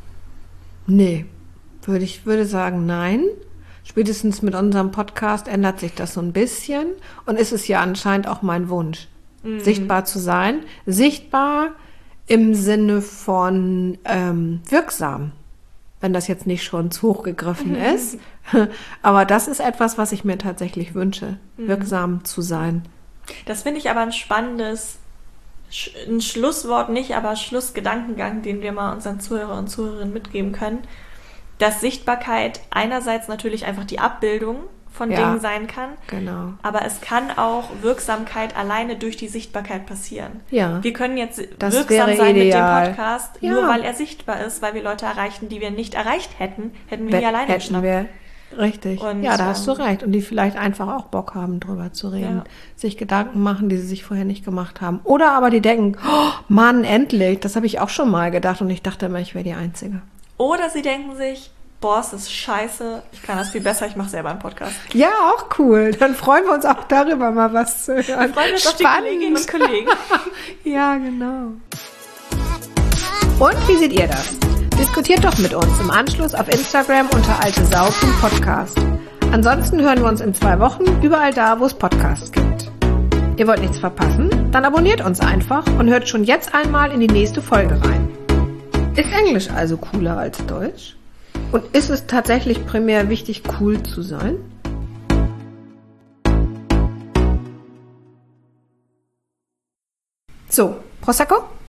Nee, würde ich würde sagen, nein. Spätestens mit unserem Podcast ändert sich das so ein bisschen. Und ist es ja anscheinend auch mein Wunsch, Mhm. sichtbar zu sein. Sichtbar im Sinne von ähm, wirksam, wenn das jetzt nicht schon zu hoch gegriffen ist. Aber das ist etwas, was ich mir tatsächlich wünsche, wirksam zu sein. Das finde ich aber ein spannendes, Sch- ein Schlusswort nicht, aber Schlussgedankengang, den wir mal unseren Zuhörer und Zuhörerinnen mitgeben können, dass Sichtbarkeit einerseits natürlich einfach die Abbildung von Ja. Dingen sein kann, Genau. aber es kann auch Wirksamkeit alleine durch die Sichtbarkeit passieren. Ja. Wir können jetzt Das wirksam wäre sein ideal. mit dem Podcast, Ja. nur weil er sichtbar ist, weil wir Leute erreichen, die wir nicht erreicht hätten, hätten wir nie alleine Hätten geschnappt. wir. Richtig. Und, ja, da hast du ähm, recht. Und die vielleicht einfach auch Bock haben, drüber zu reden. Ja. Sich Gedanken machen, die sie sich vorher nicht gemacht haben. Oder aber die denken, oh, Mann, endlich. Das habe ich auch schon mal gedacht. Und ich dachte immer, ich wäre die Einzige. Oder sie denken sich, boah, es ist scheiße, ich kann das viel besser, ich mache selber einen Podcast. Ja, auch cool. Dann freuen wir uns auch darüber mal was zu hören. Wir freuen uns auf die Kolleginnen und Kollegen. Ja, genau. Und wie seht ihr das? Diskutiert doch mit uns im Anschluss auf Instagram unter altesau.podcast. Ansonsten hören wir uns in zwei Wochen überall da, wo es Podcasts gibt. Ihr wollt nichts verpassen? Dann abonniert uns einfach und hört schon jetzt einmal in die nächste Folge rein. Ist Englisch also cooler als Deutsch? Und ist es tatsächlich primär wichtig, cool zu sein? So, Prosecco?